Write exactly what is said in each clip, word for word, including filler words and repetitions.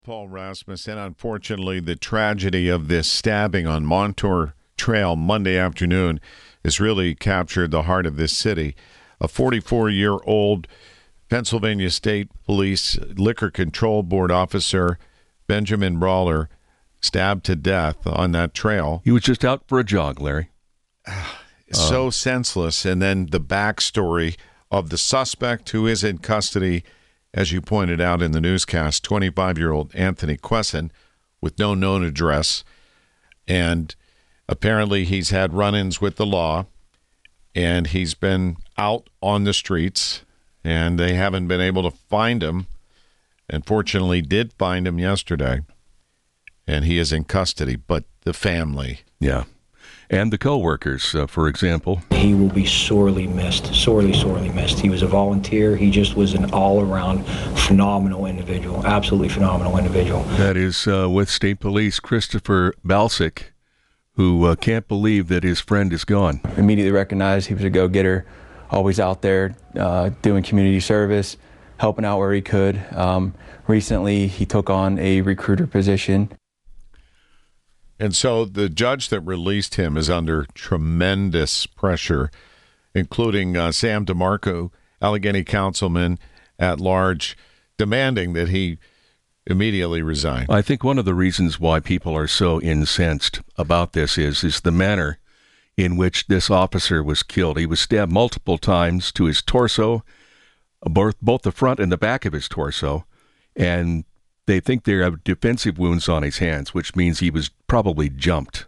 Paul Rasmussen, unfortunately, the tragedy of this stabbing on Montour Trail Monday afternoon has really captured the heart of this city. A forty-four-year-old Pennsylvania State Police Liquor Control Board officer, Benjamin Brawler, stabbed to death on that trail. He was just out for a jog, Larry. So uh, senseless. And then the backstory of the suspect who is in custody, as you pointed out in the newscast, twenty-five-year-old Anthony Quesson with no known address. And apparently he's had run-ins with the law, and he's been out on the streets, and they haven't been able to find him. Unfortunately, did find him yesterday, and he is in custody. But the family. Yeah. And the co-workers, uh, for example. He will be sorely missed, sorely, sorely missed. He was a volunteer. He just was an all-around phenomenal individual, absolutely phenomenal individual. That is uh, with State Police Christopher Balsick, who uh, can't believe that his friend is gone. Immediately recognized he was a go-getter, always out there uh, doing community service, helping out where he could. Um, recently, he took on a recruiter position. And so the judge that released him is under tremendous pressure, including uh, Sam DeMarco, Allegheny councilman at large, demanding that he immediately resign. I think one of the reasons why people are so incensed about this is, is the manner in which this officer was killed. He was stabbed multiple times to his torso, both, both the front and the back of his torso, and they think they have defensive wounds on his hands, which means he was probably jumped.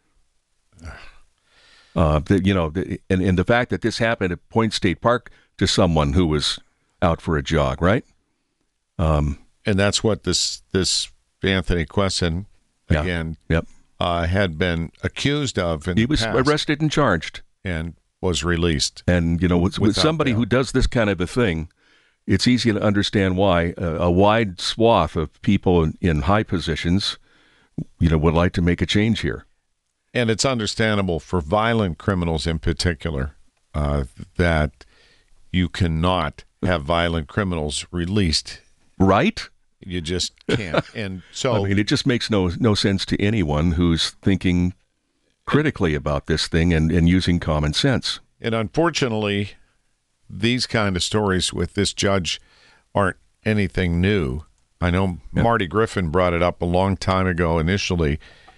Uh, the, you know, the, and, and the fact that this happened at Point State Park to someone who was out for a jog, right? Um, and that's what this this Anthony Quesson, again, yeah, yep. uh, had been accused of. In he the was past arrested and charged. And was released. And, you know, with, with somebody bail. who does this kind of a thing, it's easy to understand why uh, a wide swath of people in, in high positions, you know, would like to make a change here. And it's understandable for violent criminals in particular uh, that you cannot have violent criminals released. Right? You just can't. And so I mean, it just makes no no sense to anyone who's thinking critically about this thing and, and using common sense. And unfortunately, these kind of stories with this judge aren't anything new. I know yep. Marty Griffin brought it up a long time ago initially,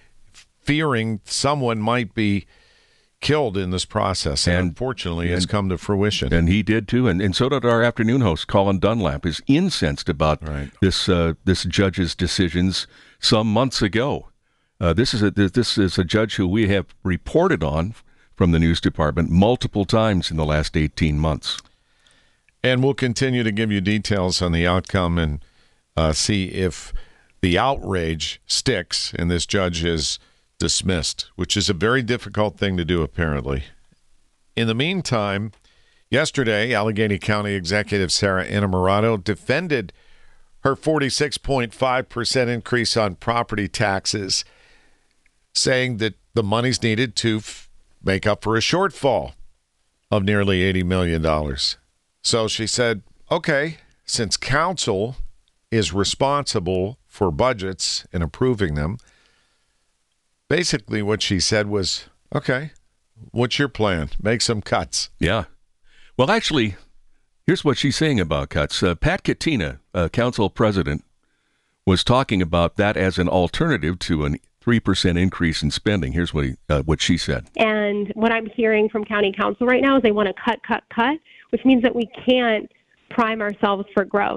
fearing someone might be killed in this process. And, and unfortunately, and, it's come to fruition. And he did too. And, and so did our afternoon host, Colin Dunlap, is incensed about right. this uh, this judge's decisions some months ago. Uh, this is a this is a judge who we have reported on from the news department multiple times in the last eighteen months. And we'll continue to give you details on the outcome and uh, see if the outrage sticks and this judge is dismissed, which is a very difficult thing to do, apparently. In the meantime, yesterday, Allegheny County Executive Sarah Innamorato defended her forty-six point five percent increase on property taxes, saying that the money's needed to f- make up for a shortfall of nearly eighty million dollars. So she said, okay, since council is responsible for budgets and approving them, basically what she said was, okay, what's your plan? Make some cuts. Yeah. Well, actually, here's what she's saying about cuts. Uh, Pat Katina, uh, council president, was talking about that as an alternative to an three percent increase in spending. Here's what he, uh, what she said. And what I'm hearing from county council right now is they want to cut, cut, cut, which means that we can't prime ourselves for growth.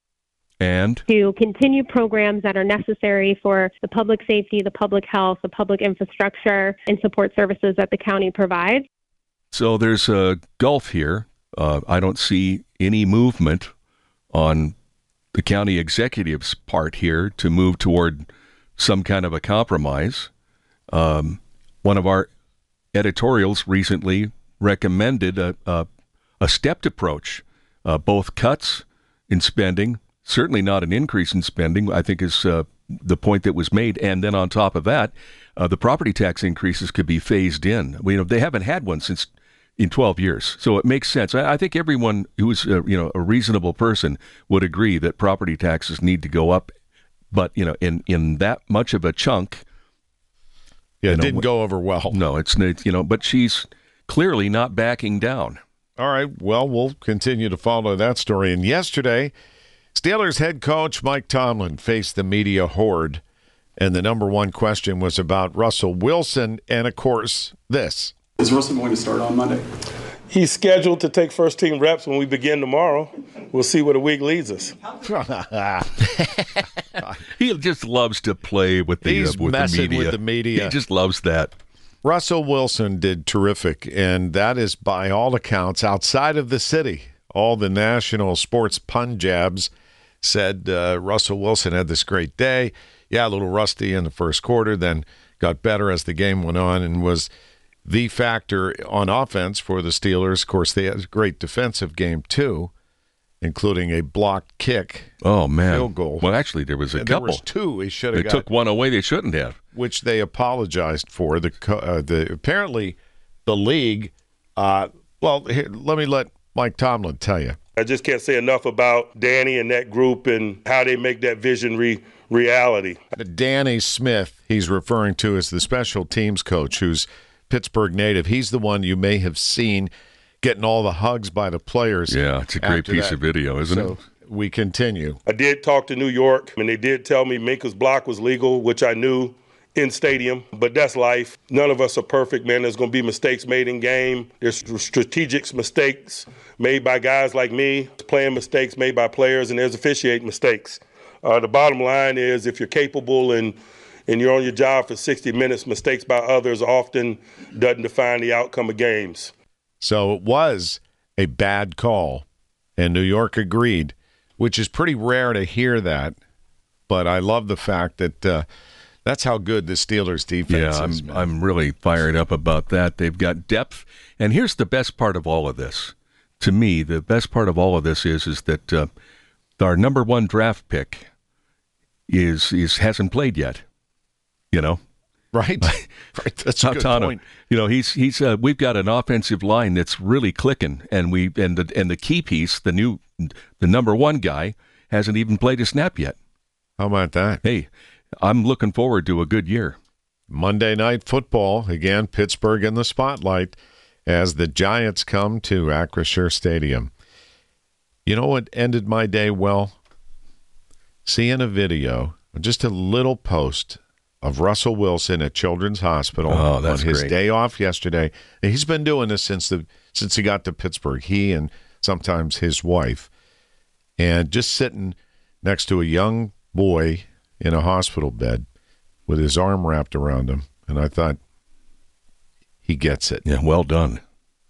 And? To continue programs that are necessary for the public safety, the public health, the public infrastructure, and support services that the county provides. So there's a gulf here. Uh, I don't see any movement on the county executive's part here to move toward some kind of a compromise. Um, one of our editorials recently recommended a, a, a stepped approach, uh, both cuts in spending, certainly not an increase in spending, I think is uh, the point that was made. And then on top of that, uh, the property tax increases could be phased in. You know, they haven't had one since in twelve years. So it makes sense. I, I think everyone who's uh, you know a reasonable person would agree that property taxes need to go up but you know, in in that much of a chunk, Yeah, you it know, didn't go over well. no, it's you know, but she's clearly not backing down. All right, well, we'll continue to follow that story. And yesterday, Steelers head coach Mike Tomlin faced the media horde, and the number one question was about Russell Wilson, and of course, this. Is Russell going to start on Monday? He's scheduled to take first team reps when we begin tomorrow. We'll see where the week leads us. He just loves to play with the, He's uh, with messing the media. with the media. He just loves that. Russell Wilson did terrific, and that is by all accounts outside of the city. All the national sports punjabs said uh, Russell Wilson had this great day. Yeah, a little rusty in the first quarter, then got better as the game went on and was the factor on offense for the Steelers. Of course, they had a great defensive game, too, including a blocked kick. Oh, man. Field goal. Well, actually, there was a And couple. There was two. He should They have got. took one away they shouldn't have. Which they apologized for. The co- uh, the apparently the league. Uh, well, here, let me let Mike Tomlin tell you. I just can't say enough about Danny and that group and how they make that vision re- reality. Danny Smith, he's referring to as the special teams coach, who's Pittsburgh native. He's the one you may have seen getting all the hugs by the players. Yeah, it's a great after piece that. of video, isn't So it? we continue. I did talk to New York, and they did tell me Minka's block was legal, which I knew in stadium, but that's life. None of us are perfect, man. There's going to be mistakes made in game. There's strategic mistakes made by guys like me, playing mistakes made by players, and there's officiating mistakes. Uh, the bottom line is if you're capable and and you're on your job for sixty minutes, mistakes by others often doesn't define the outcome of games. So it was a bad call, and New York agreed, which is pretty rare to hear that. But I love the fact that uh, that's how good the Steelers' defense Yeah, is. I'm, man. I'm really fired up about that. They've got depth. And here's the best part of all of this. To me, the best part of all of this is is that uh, our number one draft pick is is hasn't played yet. You know, right. right. That's a good Tano, point. you know, he's he's uh, we've got an offensive line that's really clicking, and we and the and the key piece, the new the number one guy, hasn't even played a snap yet. How about that? Hey, I'm looking forward to a good year. Monday Night Football, again, Pittsburgh in the spotlight as the Giants come to Acrisure Stadium. You know what ended my day well? Seeing a video, just a little post of Russell Wilson at Children's Hospital Oh, that's on his great. day off yesterday. And he's been doing this since the since he got to Pittsburgh, he and sometimes his wife. And just sitting next to a young boy in a hospital bed with his arm wrapped around him. And I thought, he gets it. Yeah, well done.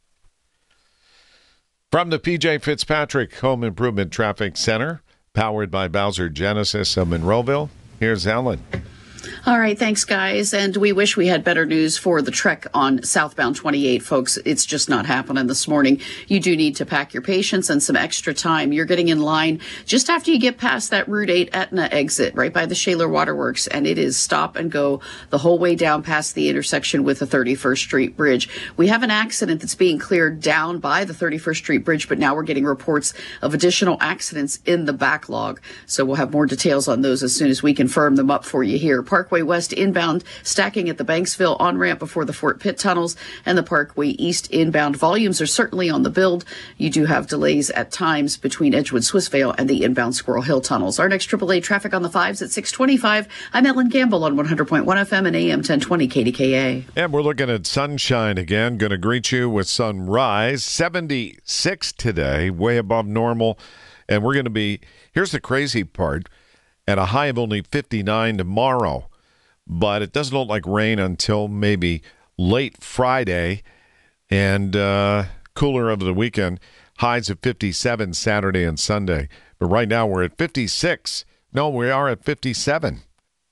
From the P J Fitzpatrick Home Improvement Traffic Center, powered by Bowser Genesis of Monroeville, here's Ellen. All right, thanks, guys. And we wish we had better news for the trek on southbound twenty-eight, folks. It's just not happening this morning. You do need to pack your patience and some extra time. You're getting in line just after you get past that Route eight Etna exit, right by the Shaler Waterworks, and it is stop and go the whole way down past the intersection with the thirty-first Street Bridge. We have an accident that's being cleared down by the thirty-first Street Bridge, but now we're getting reports of additional accidents in the backlog. So we'll have more details on those as soon as we confirm them up for you here. Parkway West inbound stacking at the Banksville on-ramp before the Fort Pitt tunnels, and the Parkway East inbound volumes are certainly on the build. You do have delays at times between Edgewood Swissvale and the inbound Squirrel Hill tunnels. Our next triple A traffic on the fives at six twenty-five. I'm Ellen Gamble on one hundred point one F M and A M ten twenty K D K A. And we're looking at sunshine again. Going to greet you with sunrise. seventy-six today, way above normal. And we're going to be, here's the crazy part, at a high of only fifty-nine tomorrow. But it doesn't look like rain until maybe late Friday, and uh, cooler over the weekend. Highs of fifty-seven Saturday and Sunday. But right now we're at fifty-six. No, we are at fifty-seven.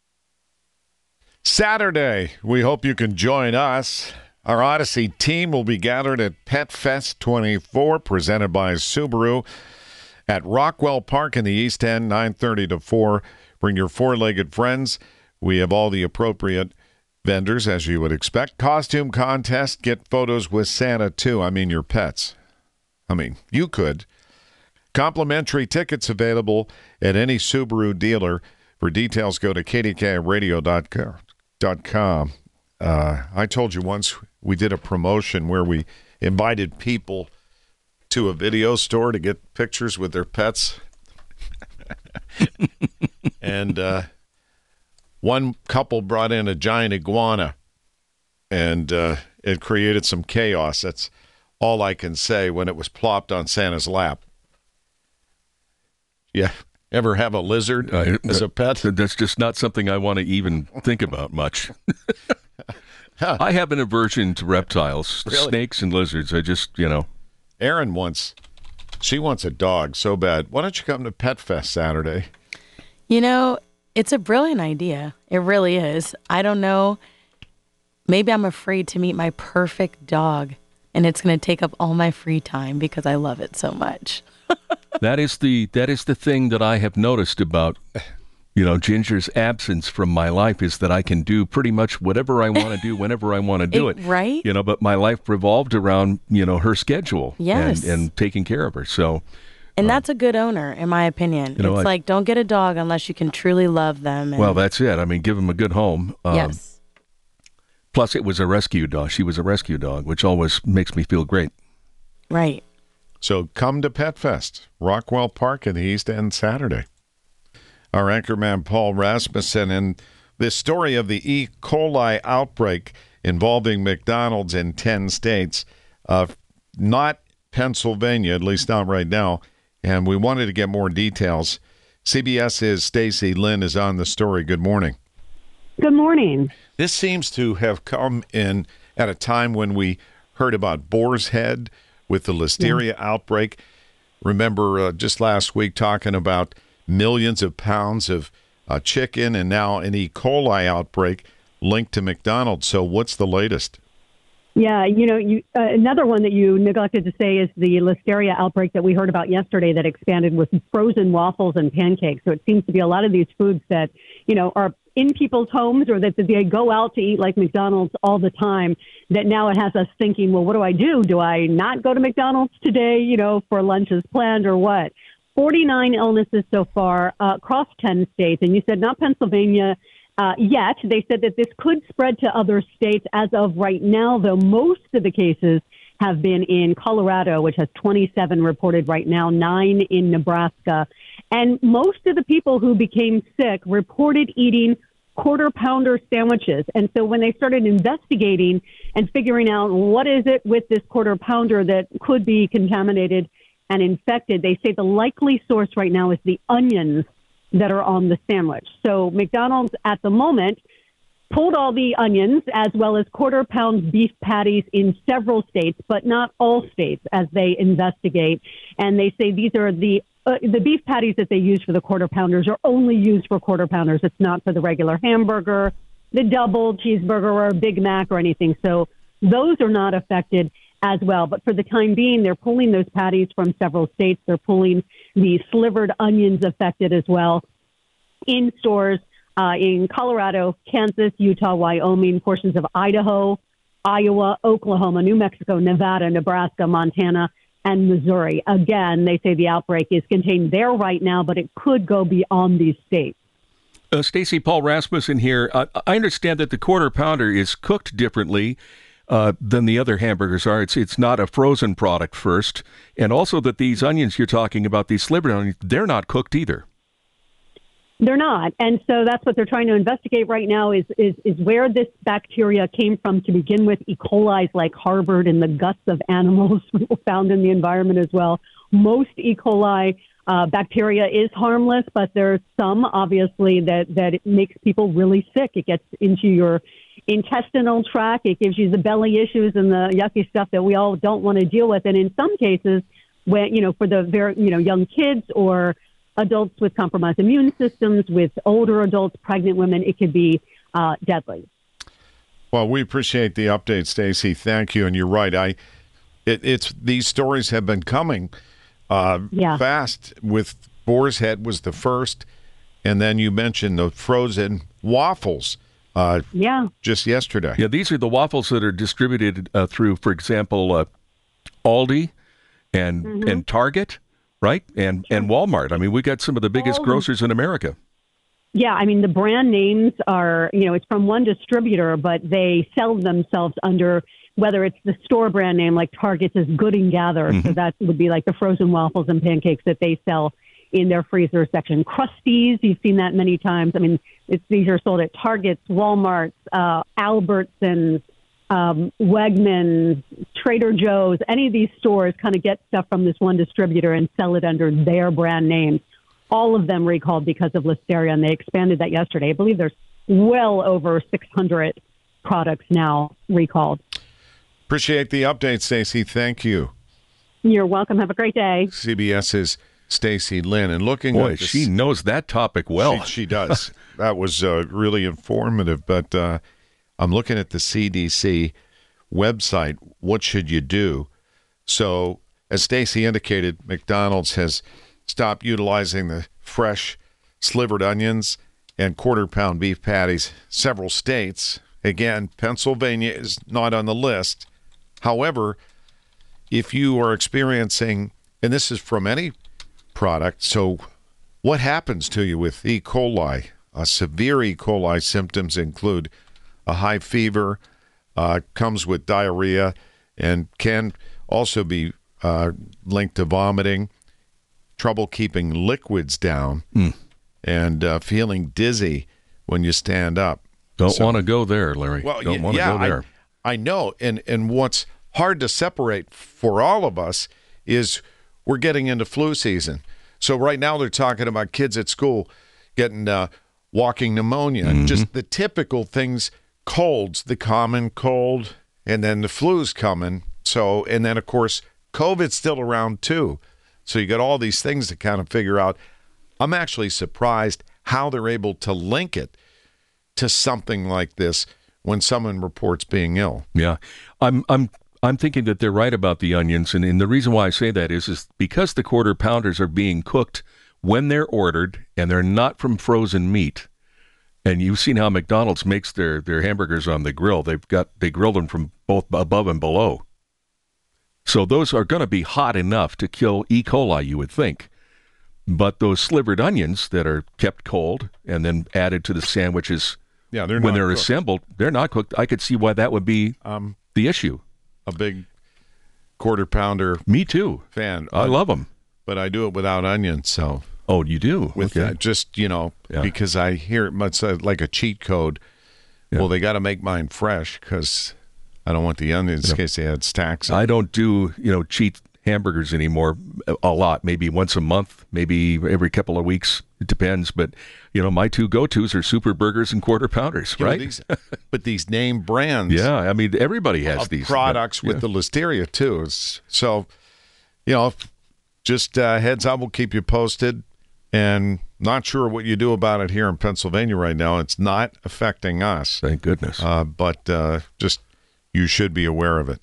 Saturday, we hope you can join us. Our Odyssey team will be gathered at Pet Fest twenty-four, presented by Subaru, at Rockwell Park in the East End, nine thirty to four. Bring your four-legged friends. We have all the appropriate vendors, as you would expect. Costume contest. Get photos with Santa, too. I mean, your pets. I mean, you could. Complimentary tickets available at any Subaru dealer. For details, go to k d k radio dot com. Uh, I told you once we did a promotion where we invited people to a video store to get pictures with their pets. and uh, one couple brought in a giant iguana, and uh, it created some chaos. That's all I can say when it was plopped on Santa's lap. Yeah. Ever have a lizard uh, as a pet? That's just not something I want to even think about much. I have an aversion to reptiles, Really? Snakes and lizards. I just, you know. Erin wants, she wants a dog so bad. Why don't you come to Pet Fest Saturday? You know, it's a brilliant idea. It really is. I don't know. Maybe I'm afraid to meet my perfect dog, and it's going to take up all my free time because I love it so much. That is the that is the thing that I have noticed about, you know, Ginger's absence from my life is that I can do pretty much whatever I want to do whenever I want to do it, it. Right? You know, but my life revolved around, you know, her schedule yes. and, and taking care of her. So, and um, that's a good owner, in my opinion. You know, it's I, like, don't get a dog unless you can truly love them. And, well, that's it. I mean, give them a good home. Um, yes. Plus, it was a rescue dog. She was a rescue dog, which always makes me feel great. Right. So come to Pet Fest, Rockwell Park in the East End Saturday. Our anchorman Paul Rasmussen, and this story of the E. coli outbreak involving McDonald's in ten states, uh, not Pennsylvania, at least not right now, and we wanted to get more details. CBS's Stacy Lynn is on the story. Good morning. Good morning. This seems to have come in at a time when we heard about Boar's Head with the Listeria yeah. outbreak. Remember uh, just last week talking about millions of pounds of uh, chicken and now an E. coli outbreak linked to McDonald's. So what's the latest? Yeah, you know, you, uh, another one that you neglected to say is the Listeria outbreak that we heard about yesterday that expanded with frozen waffles and pancakes. So it seems to be a lot of these foods that, you know, are in people's homes or that they go out to eat like McDonald's all the time, that now it has us thinking, well, what do I do? Do I not go to McDonald's today, you know, for lunch as planned or what? forty-nine illnesses so far uh, across ten states. And you said not Pennsylvania uh, yet. They said that this could spread to other states as of right now, though most of the cases have been in Colorado, which has twenty-seven reported right now, nine in Nebraska. And most of the people who became sick reported eating quarter pounder sandwiches. And so when they started investigating and figuring out what is it with this quarter pounder that could be contaminated and infected, they say the likely source right now is the onions that are on the sandwich. So McDonald's at the moment pulled all the onions as well as quarter pound beef patties in several states, but not all states as they investigate. And they say these are the Uh, the beef patties that they use for the quarter pounders are only used for quarter pounders. It's not for the regular hamburger, the double cheeseburger, or Big Mac or anything. So those are not affected as well. But for the time being, they're pulling those patties from several states. They're pulling the slivered onions affected as well in stores uh, in Colorado, Kansas, Utah, Wyoming, portions of Idaho, Iowa, Oklahoma, New Mexico, Nevada, Nebraska, Montana, and Missouri. Again, they say the outbreak is contained there right now, but it could go beyond these states. Uh, Stacy, Paul Rasmussen here. Uh, I understand that the quarter pounder is cooked differently uh, than the other hamburgers are. It's it's not a frozen product first, and also that these onions you're talking about, these slivered onions, they're not cooked either. They're not. And so that's what they're trying to investigate right now is, is, is where this bacteria came from to begin with. E. coli's like harbored in the guts of animals found in the environment as well. Most E. coli uh, bacteria is harmless, but there's some, obviously, that, that it makes people really sick. It gets into your intestinal tract. It gives you the belly issues and the yucky stuff that we all don't want to deal with. And in some cases, when, you know, for the very, you know, young kids or adults with compromised immune systems, with older adults, pregnant women, it could be uh, deadly. Well, we appreciate the update, Stacy. Thank you. And you're right. I, it, it's these stories have been coming uh, yeah. fast. With Boar's Head was the first, and then you mentioned the frozen waffles. Uh, yeah. Just yesterday. Yeah, these are the waffles that are distributed uh, through, for example, uh, Aldi and mm-hmm. and Target. Right? And and Walmart. I mean, we got some of the biggest All grocers in America. Yeah, I mean, the brand names are, you know, it's from one distributor, but they sell themselves under, whether it's the store brand name like Target's is Good and Gather. Mm-hmm. So that would be like the frozen waffles and pancakes that they sell in their freezer section. Krusties, you've seen that many times. I mean, it's, these are sold at Target's, Walmart's, uh, Albertsons, um, Wegmans, Trader Joe's. Any of these stores kind of get stuff from this one distributor and sell it under their brand names. All of them recalled because of Listeria, and they expanded that yesterday. I believe there's well over six hundred products now recalled. Appreciate the update, Stacey. Thank you. You're welcome. Have a great day. CBS's Stacey Lynn. And looking Boy, at this, she knows that topic well. She, she does. That was uh, really informative. But uh, I'm looking at the C D C website. What should you do? So, as Stacey indicated, McDonald's has stopped utilizing the fresh slivered onions and quarter-pound beef patties. Several states, again, Pennsylvania is not on the list. However, if you are experiencing, and this is from any product, so what happens to you with E. coli? Uh, severe E. coli symptoms include a high fever, uh, comes with diarrhea, and can also be uh, linked to vomiting, trouble keeping liquids down, mm. and uh, feeling dizzy when you stand up. Don't so, want to go there, Larry. Well, Don't y- want to yeah, go there. I, I know. And, and what's hard to separate for all of us is we're getting into flu season. So right now they're talking about kids at school getting uh, walking pneumonia, mm-hmm. just the typical things, colds, the common cold, and then the flu's coming. So, and then, of course, COVID's still around too. So you got all these things to kind of figure out. I'm actually surprised how they're able to link it to something like this when someone reports being ill. Yeah, I'm I'm I'm thinking that they're right about the onions, and, and the reason why I say that is is because the quarter pounders are being cooked when they're ordered, and they're not from frozen meat. And you've seen how McDonald's makes their their hamburgers on the grill. They've got they grill them from both above and below. So those are going to be hot enough to kill E. coli, you would think. But those slivered onions that are kept cold and then added to the sandwiches yeah, they're when not they're cooked. assembled, they're not cooked. I could see why that would be um, the issue. A big quarter pounder. Me too. Fan. I uh, love them. But I do it without onions, so. Oh, you do? With okay. that, just, you know, yeah. because I hear it much like a cheat code. Yeah. Well, they got to make mine fresh because I don't want the onions yeah. in case they had stacks. I don't do, you know, cheat hamburgers anymore a lot. Maybe once a month, maybe every couple of weeks. It depends. But, you know, my two go-tos are super burgers and quarter pounders, yeah, right? These, but these name brands. Yeah, I mean, everybody has these. Products but, yeah. with the Listeria, too. It's, so, you know, just uh, heads up, we'll keep you posted. And not sure what you do about it here in Pennsylvania right now. It's not affecting us. Thank goodness. Uh, but uh, just you should be aware of it.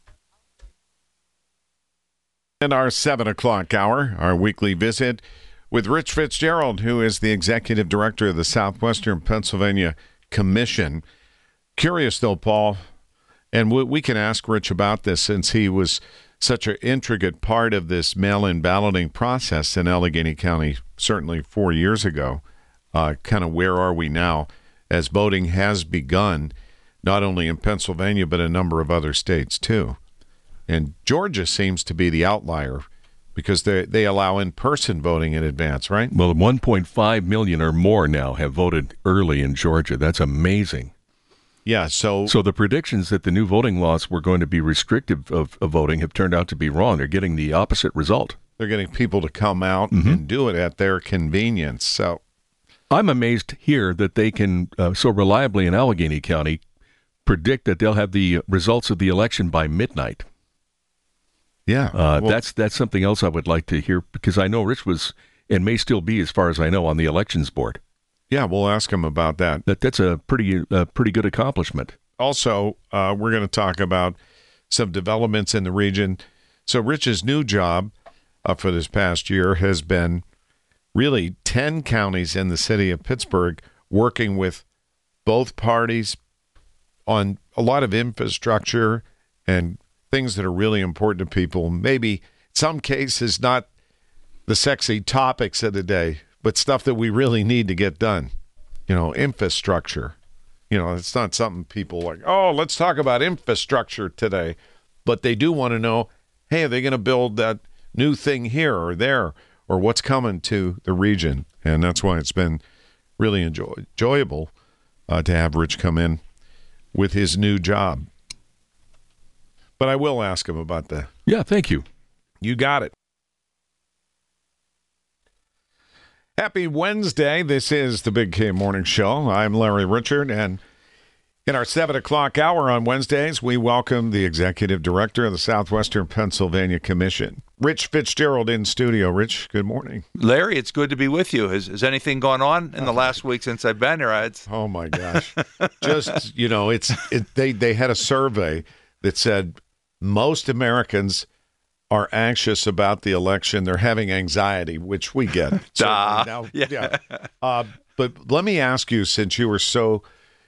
And our seven o'clock hour, our weekly visit with Rich Fitzgerald, who is the executive director of the Southwestern Pennsylvania Commission. Curious, though, Paul, and we, we can ask Rich about this since he was such an intricate part of this mail-in balloting process in Allegheny County, certainly four years ago. Uh, kind of where are we now as voting has begun, not only in Pennsylvania, but a number of other states, too. And Georgia seems to be the outlier because they they allow in-person voting in advance, right? Well, one point five million or more now have voted early in Georgia. That's amazing. Yeah, so... So the predictions that the new voting laws were going to be restrictive of, of voting have turned out to be wrong. They're getting the opposite result. They're getting people to come out mm-hmm. and do it at their convenience. So I'm amazed here that they can uh, so reliably in Allegheny County predict that they'll have the results of the election by midnight. Yeah. Uh, well, that's that's something else I would like to hear because I know Rich was and may still be, as far as I know, on the elections board. Yeah, we'll ask him about that. That that's a pretty uh, pretty good accomplishment. Also, uh, we're going to talk about some developments in the region. So Rich's new job uh, for this past year has been really ten counties in the city of Pittsburgh working with both parties on a lot of infrastructure and things that are really important to people. Maybe in some cases not the sexy topics of the day, but stuff that we really need to get done. You know, infrastructure. You know, it's not something people like, oh, let's talk about infrastructure today. But they do want to know, hey, are they going to build that new thing here or there, or what's coming to the region? And that's why it's been really enjoy- enjoyable uh, to have Rich come in with his new job. But I will ask him about the... Yeah, thank you. You got it. Happy Wednesday. This is the Big K Morning Show. I'm Larry Richert, and in our seven o'clock hour on Wednesdays, we welcome the Executive Director of the Southwestern Pennsylvania Commission, Rich Fitzgerald, in studio. Rich, good morning. Larry, it's good to be with you. Has, has anything gone on in the last week since I've been here? It's... Oh, my gosh. Just, you know, it's it, they, they had a survey that said most Americans are anxious about the election. They're having anxiety, which we get. Now, yeah. yeah. Uh, but let me ask you, since you were so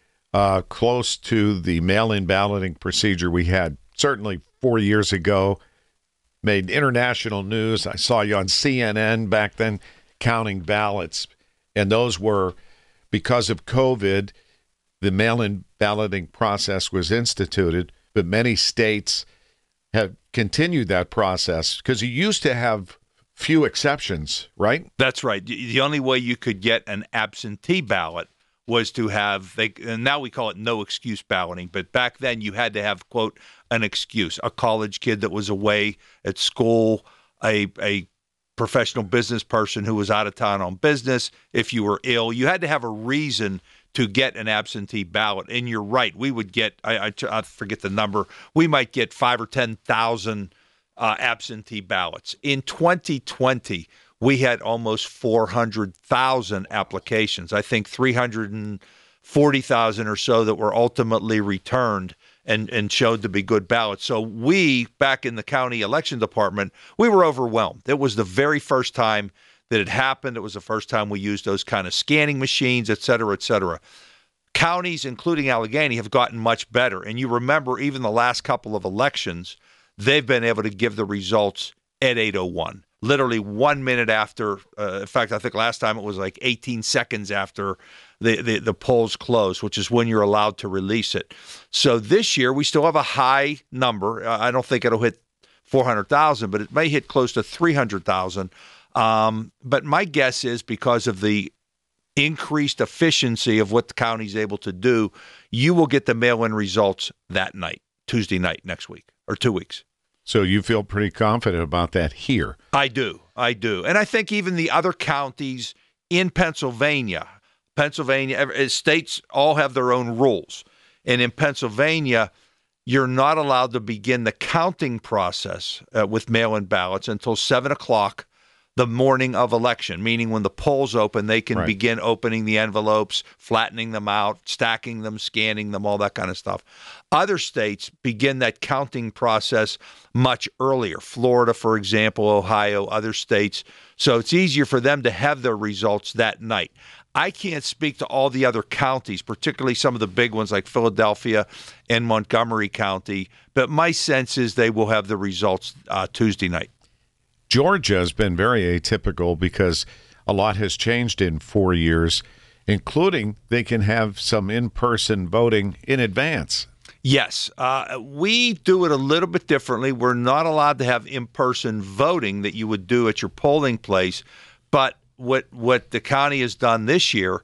uh, close to the mail-in balloting procedure we had certainly four years ago, made international news. I saw you on C N N back then counting ballots, and those were because of COVID. The mail-in balloting process was instituted, but many states have continued that process because you used to have few exceptions, right? That's right. The only way you could get an absentee ballot was to have, they, and now we call it no excuse balloting, but back then you had to have, quote, an excuse. A college kid that was away at school, a a professional business person who was out of town on business, if you were ill, you had to have a reason to get an absentee ballot. And you're right, we would get, I, I, I forget the number, we might get five or ten thousand uh, absentee ballots. In twenty twenty, we had almost four hundred thousand applications. I think three hundred forty thousand or so that were ultimately returned and, and showed to be good ballots. So we, back in the county election department, we were overwhelmed. It was the very first time that it happened. It was the first time we used those kind of scanning machines, et cetera, et cetera. Counties, including Allegheny, have gotten much better. And you remember even the last couple of elections, they've been able to give the results at eight oh one. Literally one minute after, uh, in fact, I think last time it was like eighteen seconds after the, the, the polls closed, which is when you're allowed to release it. So this year, we still have a high number. Uh, I don't think it'll hit four hundred thousand, but it may hit close to three hundred thousand. Um, but my guess is because of the increased efficiency of what the county's able to do, you will get the mail-in results that night, Tuesday night next week, or two weeks. So you feel pretty confident about that here? I do. I do. And I think even the other counties in Pennsylvania, Pennsylvania, states all have their own rules. And in Pennsylvania, you're not allowed to begin the counting process uh, with mail-in ballots until seven o'clock the morning of election, meaning when the polls open, they can right. begin opening the envelopes, flattening them out, stacking them, scanning them, all that kind of stuff. Other states begin that counting process much earlier. Florida, for example, Ohio, other states. So it's easier for them to have their results that night. I can't speak to all the other counties, particularly some of the big ones like Philadelphia and Montgomery County, but my sense is they will have the results uh, Tuesday night. Georgia has been very atypical because a lot has changed in four years, including they can have some in-person voting in advance. Yes. Uh, we do it a little bit differently. We're not allowed to have in-person voting that you would do at your polling place, but what what the county has done this year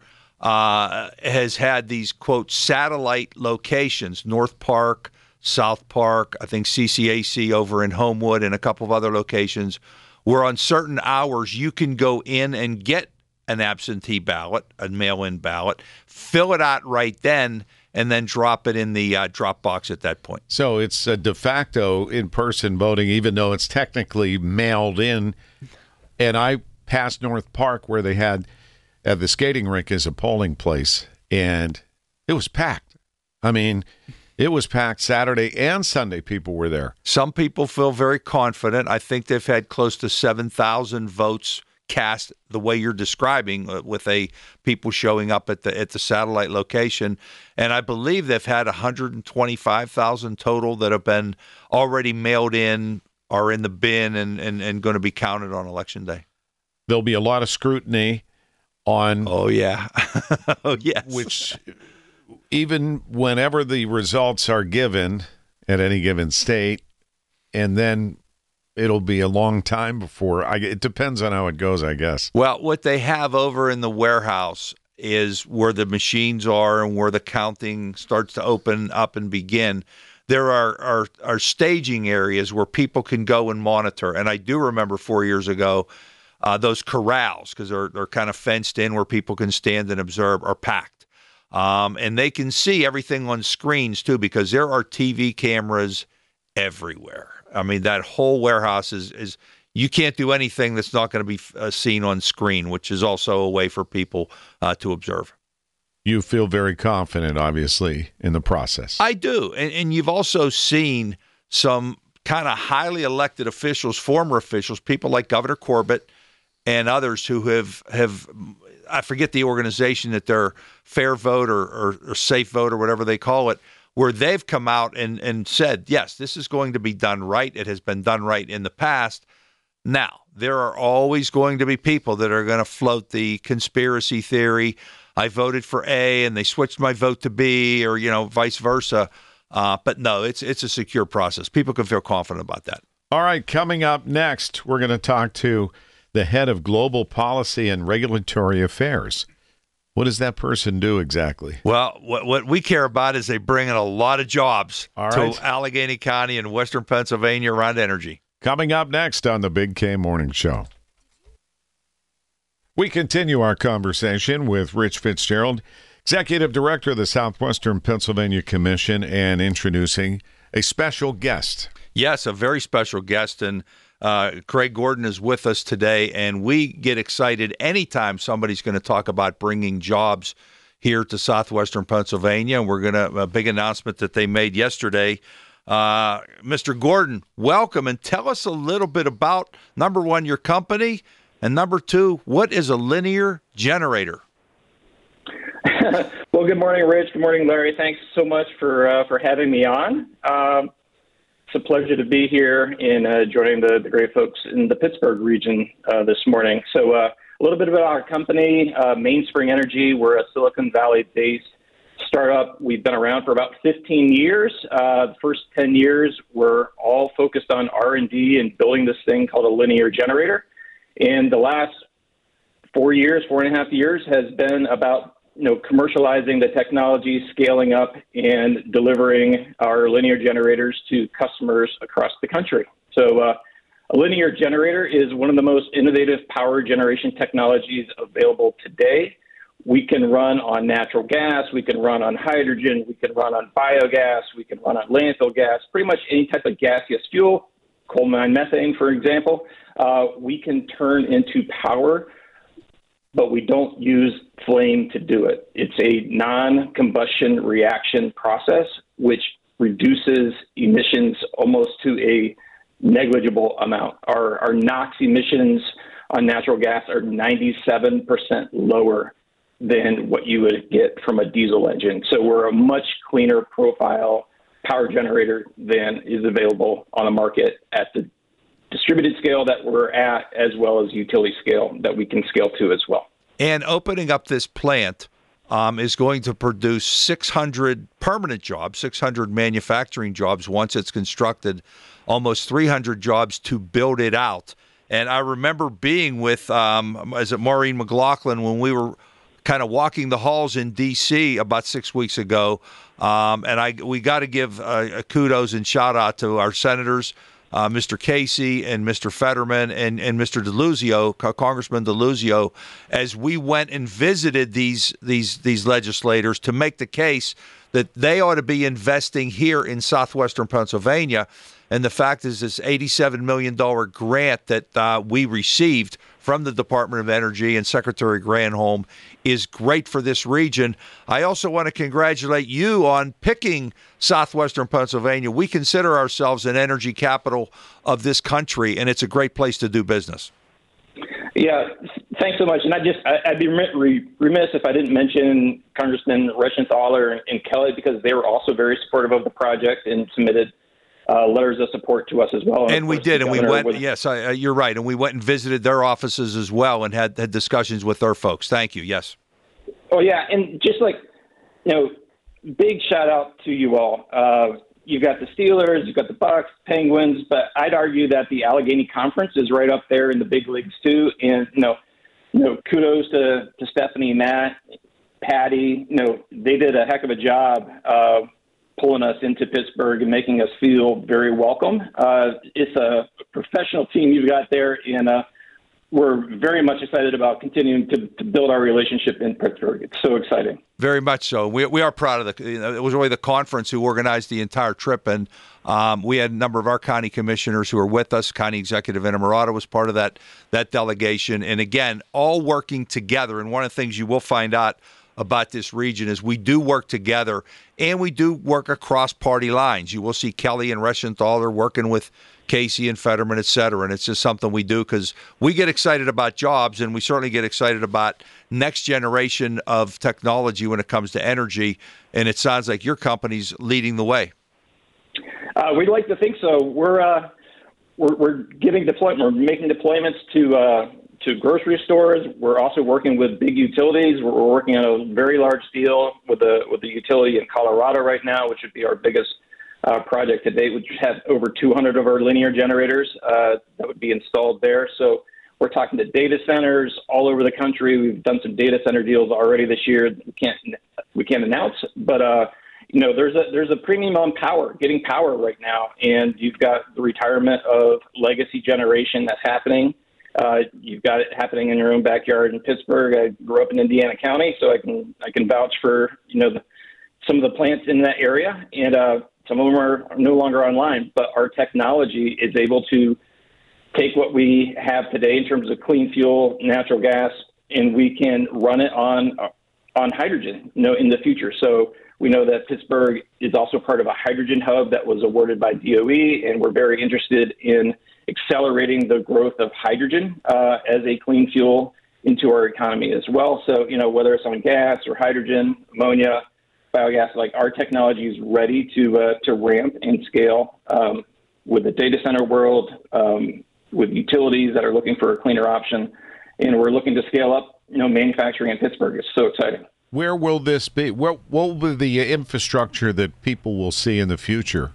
uh, has had these, quote, satellite locations, North Park, South Park, I think C C A C over in Homewood and a couple of other locations where on certain hours you can go in and get an absentee ballot, a mail-in ballot, fill it out right then, and then drop it in the uh, drop box at that point. So it's a de facto in-person voting, even though it's technically mailed in. And I passed North Park where they had uh, the skating rink as a polling place, and it was packed. I mean... It was packed Saturday and Sunday. People were there. Some people feel very confident. I think they've had close to seven thousand votes cast the way you're describing, uh, with a people showing up at the at the satellite location. And I believe they've had one hundred twenty-five thousand total that have been already mailed in, are in the bin, and, and, and going to be counted on Election Day. There'll be a lot of scrutiny on. Oh, yeah. Oh, yes. Which, even whenever the results are given at any given state, and then it'll be a long time before. I, it depends on how it goes, I guess. Well, what they have over in the warehouse is where the machines are and where the counting starts to open up and begin. There are, are, are staging areas where people can go and monitor. And I do remember four years ago, uh, those corrals, because they're, they're kind of fenced in where people can stand and observe, are packed. Um, and they can see everything on screens, too, because there are T V cameras everywhere. I mean, that whole warehouse is, is you can't do anything that's not going to be uh, seen on screen, which is also a way for people uh, to observe. You feel very confident, obviously, in the process. I do. And, and you've also seen some kind of highly elected officials, former officials, people like Governor Corbett and others who have, have I forget the organization that they're Fair Vote or, or, or Safe Vote or whatever they call it, where they've come out and, and said, yes, this is going to be done right. It has been done right in the past. Now, there are always going to be people that are going to float the conspiracy theory. I voted for A and they switched my vote to B, or, you know, vice versa. Uh, but no, it's it's a secure process. People can feel confident about that. All right, coming up next, we're going to talk to the head of global policy and regulatory affairs. What does that person do exactly? Well, what, what we care about is they bring in a lot of jobs All right. to Allegheny County and Western Pennsylvania around energy. Coming up next on the Big K Morning Show. We continue our conversation with Rich Fitzgerald, Executive Director of the Southwestern Pennsylvania Commission, and introducing a special guest. Yes, a very special guest, and uh, Craig Gordon is with us today, and we get excited anytime somebody's going to talk about bringing jobs here to Southwestern Pennsylvania. And we're going to, a big announcement that they made yesterday. Uh, Mister Gordon, welcome, and tell us a little bit about, number one, your company, and number two, what is a linear generator? Well, good morning, Rich. Good morning, Larry. Thanks so much for uh, for having me on. Um, it's a pleasure to be here and uh, joining the, the great folks in the Pittsburgh region uh, this morning. So uh, a little bit about our company, uh, Mainspring Energy. We're a Silicon Valley-based startup. We've been around for about fifteen years. Uh, the first ten years, we're all focused on R and D and building this thing called a linear generator. And the last four years, four and a half years, has been about you know, commercializing the technology, scaling up, and delivering our linear generators to customers across the country. So uh, a linear generator is one of the most innovative power generation technologies available today. We can run on natural gas, we can run on hydrogen, we can run on biogas, we can run on landfill gas, pretty much any type of gaseous fuel, coal mine methane, for example, uh, we can turn into power, but we don't use flame to do it. It's a non-combustion reaction process, which reduces emissions almost to a negligible amount. Our, our NOx emissions on natural gas are ninety-seven percent lower than what you would get from a diesel engine. So we're a much cleaner profile power generator than is available on the market at the distributed scale that we're at, as well as utility scale that we can scale to as well. And opening up this plant um, is going to produce six hundred permanent jobs, six hundred manufacturing jobs once it's constructed, almost three hundred jobs to build it out. And I remember being with, um, is it Maureen McLaughlin, when we were kind of walking the halls in D C about six weeks ago. Um, and I we got to give uh, kudos and shout out to our senators, uh, Mister Casey and Mister Fetterman and, and Mister DeLuzio, Congressman DeLuzio, as we went and visited these these these legislators to make the case that they ought to be investing here in southwestern Pennsylvania. And the fact is, this eighty-seven million dollars grant that uh, we received from the Department of Energy and Secretary Granholm is great for this region. I also want to congratulate you on picking southwestern Pennsylvania. We consider ourselves an energy capital of this country, and it's a great place to do business. Yeah, thanks so much. And I just, I, I'd be remiss if I didn't mention Congressman Reschenthaler and Kelly, because they were also very supportive of the project and submitted uh, letters of support to us as well. And, and we did, and we went. Was, yes, I, uh, you're right, and we went and visited their offices as well, and had had discussions with their folks. Thank you. Yes. Oh yeah, and just like you know, big shout out to you all. Uh, you've got the Steelers, you've got the Bucks, Penguins, but I'd argue that the Allegheny Conference is right up there in the big leagues too. And you know, you know, kudos to to Stephanie, Matt, Patty. You know, they did a heck of a job. Uh, pulling us into Pittsburgh and making us feel very welcome. Uh, it's a professional team you've got there, and uh, we're very much excited about continuing to, to build our relationship in Pittsburgh. It's so exciting. Very much so. We we are proud of the. You know, it was really the conference who organized the entire trip, and um, we had a number of our county commissioners who were with us. County Executive Inamorata was part of that that delegation, and again, all working together. And one of the things you will find out about this region is we do work together, and we do work across party lines. You will see Kelly and Reschenthaler working with Casey and Fetterman, et cetera, and it's just something we do because we get excited about jobs, and we certainly get excited about next generation of technology when it comes to energy, and it sounds like your company's leading the way. Uh, we'd like to think so. We're uh, we're, we're giving deployment. We're making deployments to uh, to grocery stores. We're also working with big utilities. We're, we're working on a very large deal with the with the utility in Colorado right now, which would be our biggest uh, project to date, which has over two hundred of our linear generators uh, that would be installed there. So we're talking to data centers all over the country. We've done some data center deals already this year. We can't we can't announce, but uh, you know, there's a there's a premium on power, getting power right now, and you've got the retirement of legacy generation that's happening. Uh, you've got it happening in your own backyard in Pittsburgh. I grew up in Indiana County, so I can I can vouch for you know the, some of the plants in that area, and uh, some of them are no longer online. But our technology is able to take what we have today in terms of clean fuel, natural gas, and we can run it on on hydrogen, you know, in the future. So we know that Pittsburgh is also part of a hydrogen hub that was awarded by D O E, and we're very interested in accelerating the growth of hydrogen uh, as a clean fuel into our economy as well. So, you know, whether it's on gas or hydrogen, ammonia, biogas, like our technology is ready to uh, to ramp and scale um, with the data center world, um, with utilities that are looking for a cleaner option, and we're looking to scale up, you know, manufacturing in Pittsburgh. It's so exciting. Where will this be? Where, what will be the infrastructure that people will see in the future?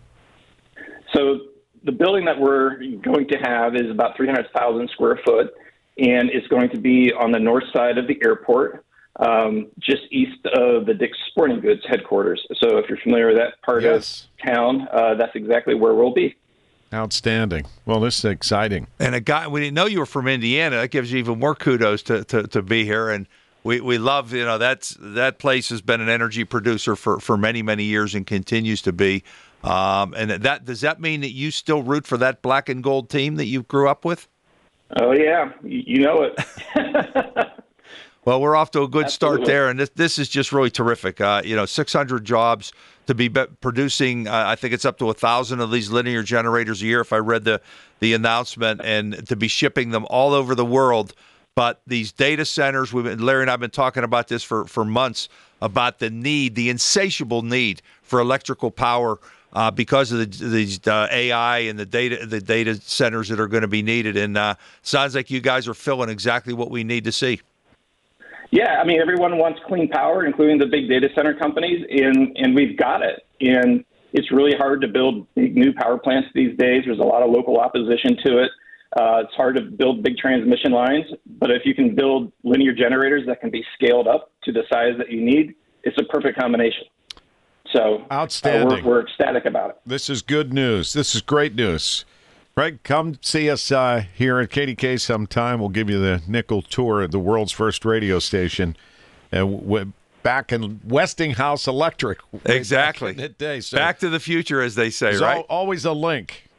So the building that we're going to have is about three hundred thousand square foot, and it's going to be on the north side of the airport, um, just east of the Dick's Sporting Goods headquarters. So if you're familiar with that part yes. of town, uh, that's exactly where we'll be. Outstanding. Well, this is exciting. And a guy, we didn't know you were from Indiana. That gives you even more kudos to, to, to be here. And we, we love, you know, that's that place has been an energy producer for, for many, many years and continues to be. Um, and that does that mean that you still root for that black and gold team that you grew up with? Oh, yeah. You know it. Well, we're off to a good Absolutely. start there, and this this is just really terrific. Uh, you know, six hundred jobs to be producing. Uh, I think it's up to a thousand of these linear generators a year, if I read the the announcement, and to be shipping them all over the world. But these data centers, we've been, Larry and I've been talking about this for for months about the need, the insatiable need for electrical power uh, because of the, these uh, A I and the data the data centers that are going to be needed. And uh, sounds like you guys are filling exactly what we need to see. Yeah, I mean, everyone wants clean power, including the big data center companies, and, and we've got it. And it's really hard to build big new power plants these days. There's a lot of local opposition to it. Uh, it's hard to build big transmission lines, but if you can build linear generators that can be scaled up to the size that you need, it's a perfect combination. So outstanding. Uh, we're, we're ecstatic about it. This is good news. This is great news. Greg, come see us uh, here at K D K sometime. We'll give you the nickel tour at the world's first radio station. And we're back in Westinghouse Electric. Exactly. Back, in that day. So back to the future, as they say, there's right? Al- always a link.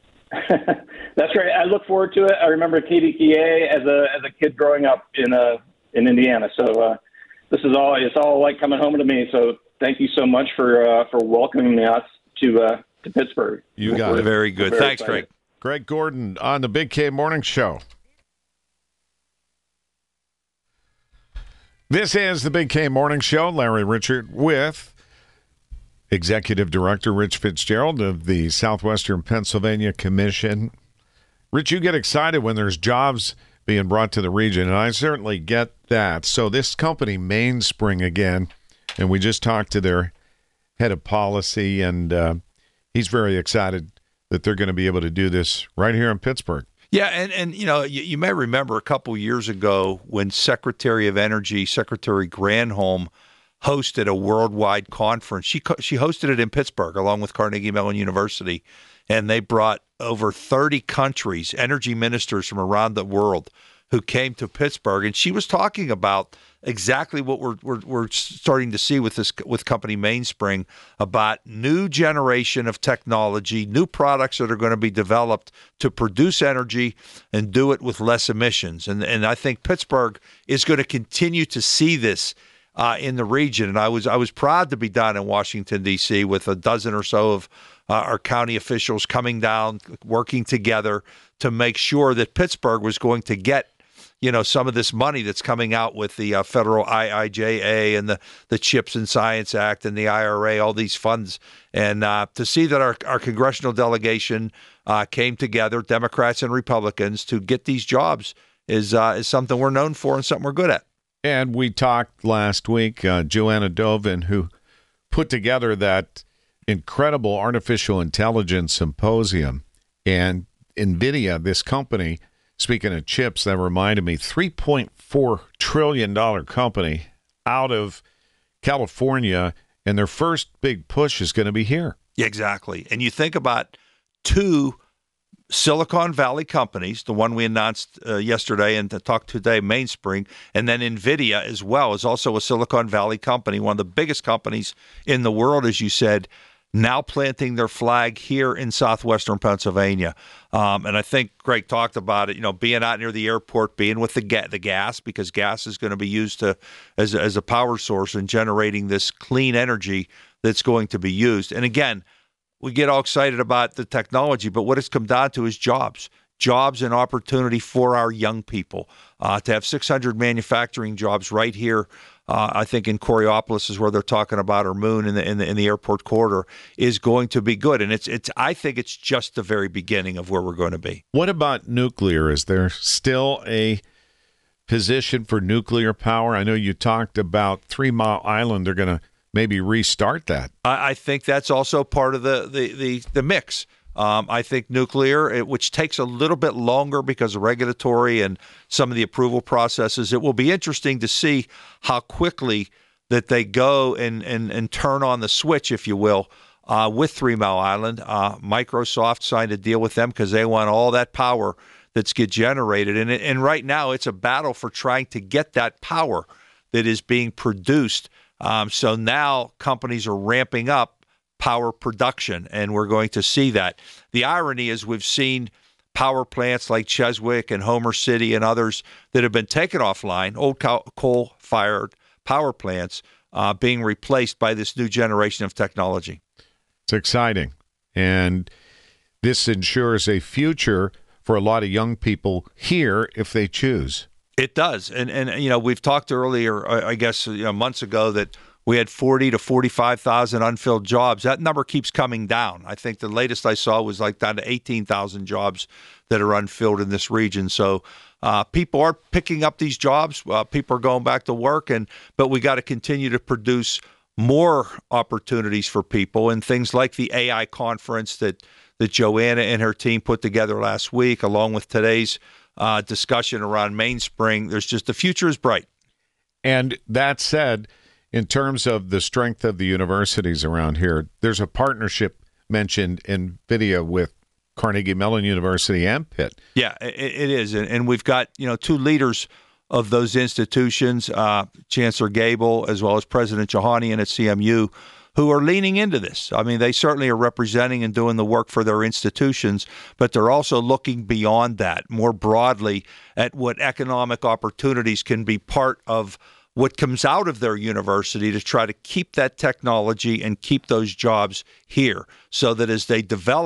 That's right. I look forward to it. I remember K D K A as a as a kid growing up in uh, in Indiana. So uh, this is all it's all like coming home to me. So thank you so much for uh, for welcoming us to uh, to Pittsburgh. You got We're it. Very good. Very Thanks, excited. Greg. Greg Gordon on the Big K Morning Show. This is the Big K Morning Show. Larry Richert with Executive Director Rich Fitzgerald of the Southwestern Pennsylvania Commission. Rich, you get excited when there's jobs being brought to the region, and I certainly get that. So this company, Mainspring, again, and we just talked to their head of policy, and uh, he's very excited that they're going to be able to do this right here in Pittsburgh. Yeah, and, and you know, you, you may remember a couple years ago when Secretary of Energy, Secretary Granholm, hosted a worldwide conference. She she hosted it in Pittsburgh along with Carnegie Mellon University, and they brought over thirty countries, energy ministers from around the world who came to Pittsburgh, and she was talking about exactly what we're we're, we're starting to see with this with company Mainspring, about new generation of technology, new products that are going to be developed to produce energy and do it with less emissions. And and I think Pittsburgh is going to continue to see this uh, in the region. And I was I was proud to be down in Washington, D C with a dozen or so of uh, our county officials coming down, working together to make sure that Pittsburgh was going to get, you know, some of this money that's coming out with the uh, federal I I J A and the, the CHIPS and Science Act and the I R A, all these funds. And uh, to see that our, our congressional delegation uh, came together, Democrats and Republicans, to get these jobs is uh, is something we're known for and something we're good at. And we talked last week, uh, Joanna Dovin, who put together that incredible artificial intelligence symposium. And NVIDIA, this company, speaking of chips, that reminded me, three point four trillion dollars company out of California, and their first big push is going to be here. Yeah, exactly. And you think about two Silicon Valley companies, the one we announced uh, yesterday and to talk today, Mainspring, and then NVIDIA as well is also a Silicon Valley company, one of the biggest companies in the world, as you said, now planting their flag here in southwestern Pennsylvania. Um, and I think Greg talked about it, you know, being out near the airport, being with the ga- the gas, because gas is going to be used to as, as a power source and generating this clean energy that's going to be used. And again, we get all excited about the technology, but what it's come down to is jobs. Jobs and opportunity for our young people. Uh, to have six hundred manufacturing jobs right here, uh, I think in Coriopolis is where they're talking about, or Moon in the, in the in the airport corridor, is going to be good. And it's it's. I think it's just the very beginning of where we're going to be. What about nuclear? Is there still a position for nuclear power? I know you talked about Three Mile Island. They're going to maybe restart that. I, I think that's also part of the the the, the mix. Um, I think nuclear, it, which takes a little bit longer because of regulatory and some of the approval processes, it will be interesting to see how quickly that they go and, and, and turn on the switch, if you will, uh, with Three Mile Island. Uh, Microsoft signed a deal with them because they want all that power that's get generated. And, and right now it's a battle for trying to get that power that is being produced. Um, so now companies are ramping up power production, and we're going to see that. The irony is we've seen power plants like Cheswick and Homer City and others that have been taken offline, old coal-fired power plants, uh, being replaced by this new generation of technology. It's exciting, and this ensures a future for a lot of young people here if they choose. It does, and and you know, we've talked earlier, I guess you know, months ago, that we had forty to forty-five thousand unfilled jobs. That number keeps coming down. I think the latest I saw was like down to eighteen thousand jobs that are unfilled in this region. So uh, people are picking up these jobs. Uh, people are going back to work, and but we got to continue to produce more opportunities for people, and things like the A I conference that that Joanna and her team put together last week, along with today's uh, discussion around Mainspring. There's just the future is bright. And that said, in terms of the strength of the universities around here, there's a partnership mentioned in NVIDIA with Carnegie Mellon University and Pitt. Yeah, it, it is. And, and we've got, you know, two leaders of those institutions, uh, Chancellor Gable as well as President Johanian at C M U, who are leaning into this. I mean, they certainly are representing and doing the work for their institutions, but they're also looking beyond that, more broadly at what economic opportunities can be part of what comes out of their university to try to keep that technology and keep those jobs here, so that as they develop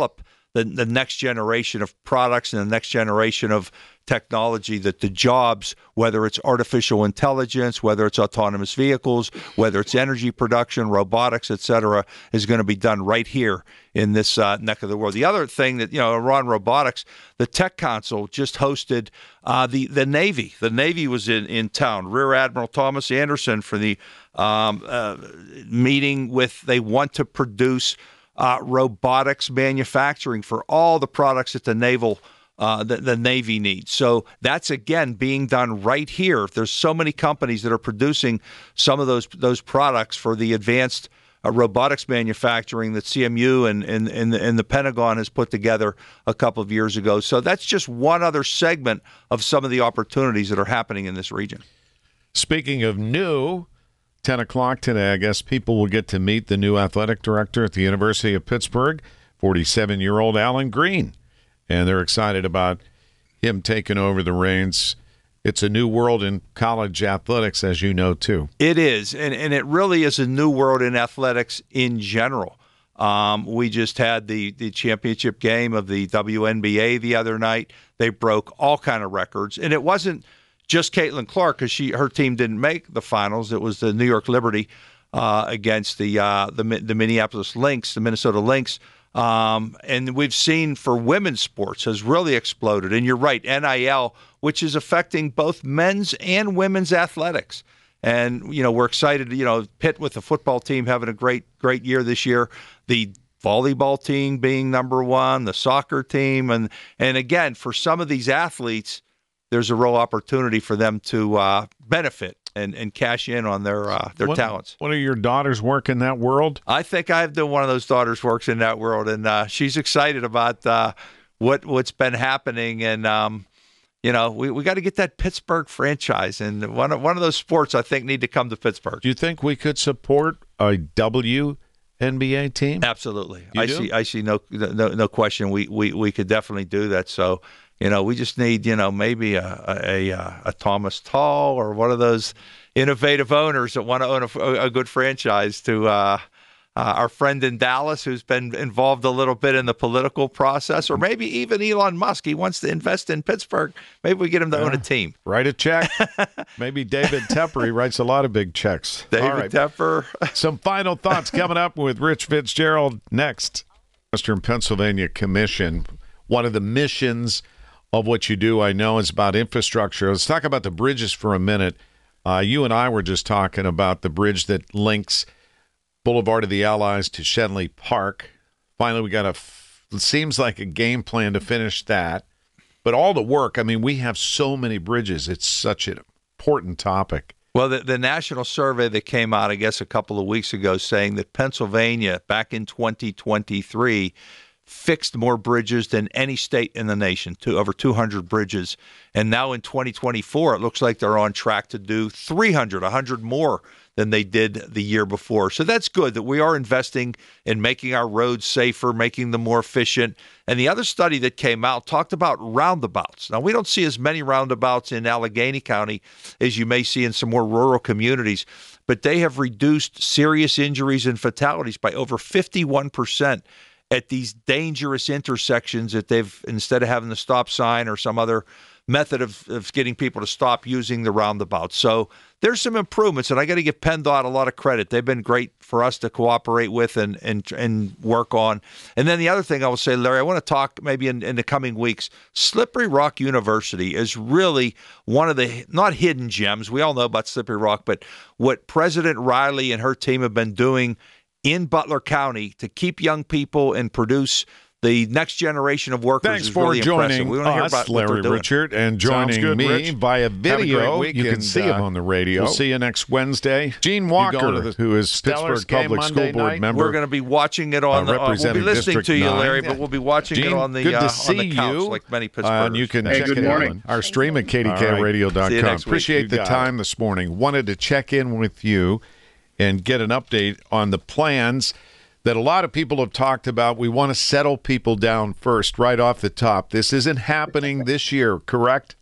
the, the next generation of products and the next generation of technology, that the jobs, whether it's artificial intelligence, whether it's autonomous vehicles, whether it's energy production, robotics, et cetera, is going to be done right here in this uh, neck of the world. The other thing that, you know, around robotics, the Tech Council just hosted uh, the, the Navy. The Navy was in, in town. Rear Admiral Thomas Anderson for the um, uh, meeting with, they want to produce uh, robotics manufacturing for all the products that the naval Uh, the, the Navy needs. So that's, again, being done right here. There's so many companies that are producing some of those those products for the advanced uh, robotics manufacturing that C M U and, and, and, the, and the Pentagon has put together a couple of years ago. So that's just one other segment of some of the opportunities that are happening in this region. Speaking of new, ten o'clock today, I guess people will get to meet the new athletic director at the University of Pittsburgh, forty-seven-year-old Alan Green. And they're excited about him taking over the reins. It's a new world in college athletics, as you know, too. It is, and, and it really is a new world in athletics in general. Um, we just had the, the championship game of the W N B A the other night. They broke all kind of records, and it wasn't just Caitlin Clark because she her team didn't make the finals. It was the New York Liberty uh, against the, uh, the the Minneapolis Lynx, the Minnesota Lynx. Um, and we've seen for women's sports has really exploded. And you're right, N I L, which is affecting both men's and women's athletics. And, you know, we're excited, you know, Pitt with the football team having a great, great year this year. The volleyball team being number one, the soccer team. And, and again, for some of these athletes, there's a real opportunity for them to uh, benefit and, and cash in on their uh, their what, talents. One of your daughters work in that world? I think I have one of those daughters works in that world, and uh, she's excited about uh, what what's been happening. And um, you know, we, we got to get that Pittsburgh franchise, and one of one of those sports I think need to come to Pittsburgh. Do you think we could support a W N B A team? Absolutely. You I do? see. I see. No, no, no question. We we we could definitely do that. So. You know, we just need, you know, maybe a a, a, a Thomas Tall or one of those innovative owners that want to own a, a good franchise to uh, uh, our friend in Dallas who's been involved a little bit in the political process, or maybe even Elon Musk. He wants to invest in Pittsburgh. Maybe we get him to yeah. own a team. Write a check. Maybe David Tepper. He writes a lot of big checks. David All right. Tepper. Some final thoughts coming up with Rich Fitzgerald next. Western Pennsylvania Commission, one of the missions of what you do, I know, is about infrastructure. Let's talk about the bridges for a minute. Uh, you and I were just talking about the bridge that links Boulevard of the Allies to Shenley Park. Finally, we got a, it seems like a game plan to finish that. But all the work, I mean, we have so many bridges. It's such an important topic. Well, the, the national survey that came out, I guess, a couple of weeks ago saying that Pennsylvania, back in twenty twenty-three, fixed more bridges than any state in the nation, to over two hundred bridges. And now in twenty twenty-four, it looks like they're on track to do three hundred, one hundred more than they did the year before. So that's good that we are investing in making our roads safer, making them more efficient. And the other study that came out talked about roundabouts. Now, we don't see as many roundabouts in Allegheny County as you may see in some more rural communities, but they have reduced serious injuries and fatalities by over fifty-one percent. At these dangerous intersections that they've, instead of having the stop sign or some other method of, of getting people to stop using the roundabout. So there's some improvements, and I got to give PennDOT a lot of credit. They've been great for us to cooperate with and and, and work on. And then the other thing I will say, Larry, I want to talk maybe in, in the coming weeks. Slippery Rock University is really one of the, not hidden gems. We all know about Slippery Rock, but what President Riley and her team have been doing in Butler County to keep young people and produce the next generation of workers. Thanks is for really joining impressive. We want to hear us, about what Larry they're doing. Richert, and joining good, me Rich. via video. You can and, see him uh, on the radio. We'll see you next Wednesday. Gene Walker, who is Stellars Pittsburgh game Public Monday School Board night. member. We're going to be watching it on uh, the. Uh, we'll be listening District to you, nine. Larry, but we'll be watching Gene, it on the good to uh, see on the couch, you. like many Pittsburghers. Uh, and you can Hey, check good it morning. out on our stream at K D K radio dot com. See you next week. Appreciate You the got time this morning. Wanted to check in with you and get an update on the plans that a lot of people have talked about. We want to settle people down first, right off the top. This isn't happening this year, correct?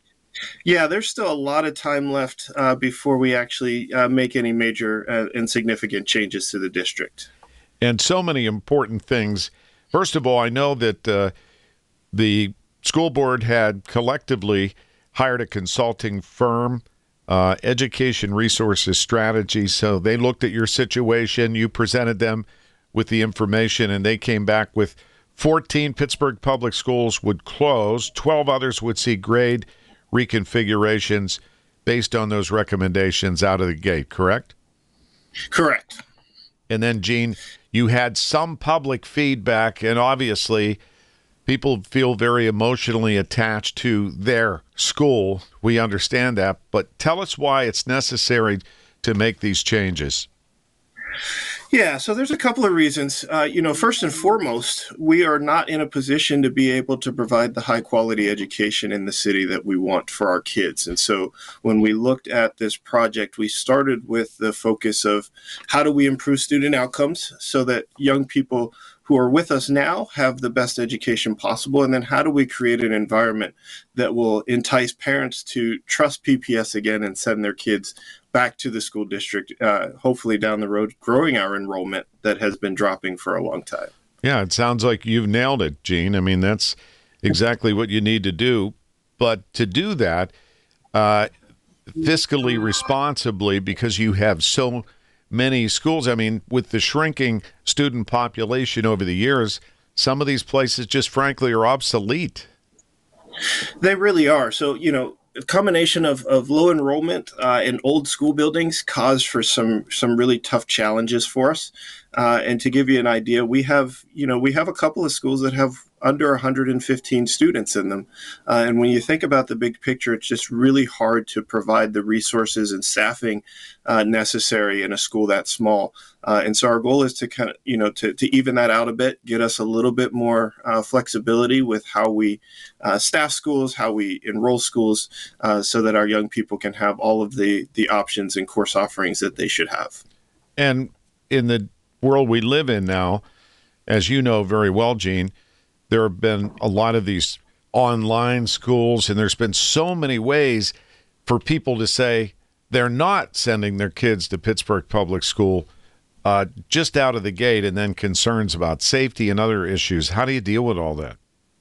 Yeah, there's still a lot of time left uh, before we actually uh, make any major uh, and significant changes to the district. And so many important things First of all, I know that uh, the school board had collectively hired a consulting firm, uh, Education Resources Strategy. So they looked at your situation, you presented them with the information, and they came back with fourteen Pittsburgh Public Schools would close, twelve others would see grade reconfigurations based on those recommendations out of the gate, correct? Correct. And then, Gene, you had some public feedback, and obviously people feel very emotionally attached to their school. We understand that, but tell us why it's necessary to make these changes. Yeah, so there's a couple of reasons. Uh, you know, first and foremost, we are not in a position to be able to provide the high quality education in the city that we want for our kids. And so when we looked at this project, we started with the focus of how do we improve student outcomes so that young people who are with us now have the best education possible? And then how do we create an environment that will entice parents to trust P P S again and send their kids back to the school district, uh, hopefully down the road, growing our enrollment that has been dropping for a long time. Yeah, it sounds like you've nailed it, Gene. I mean, that's exactly what you need to do. But to do that uh, fiscally responsibly, because you have so many schools, I mean, with the shrinking student population over the years, some of these places just frankly are obsolete. They really are. So, you know, a combination of, of low enrollment uh, and old school buildings caused for some some really tough challenges for us. Uh, and to give you an idea, we have, you know, we have a couple of schools that have under one hundred fifteen students in them. Uh, and when you think about the big picture, it's just really hard to provide the resources and staffing uh, necessary in a school that small. Uh, and so our goal is to kind of, you know, to, to even that out a bit, get us a little bit more uh, flexibility with how we uh, staff schools, how we enroll schools, uh, so that our young people can have all of the, the options and course offerings that they should have. And in the world we live in now, as you know very well, Gene, there have been a lot of these online schools, and there's been so many ways for people to say they're not sending their kids to Pittsburgh Public School uh, just out of the gate, and then concerns about safety and other issues. How do you deal with all that?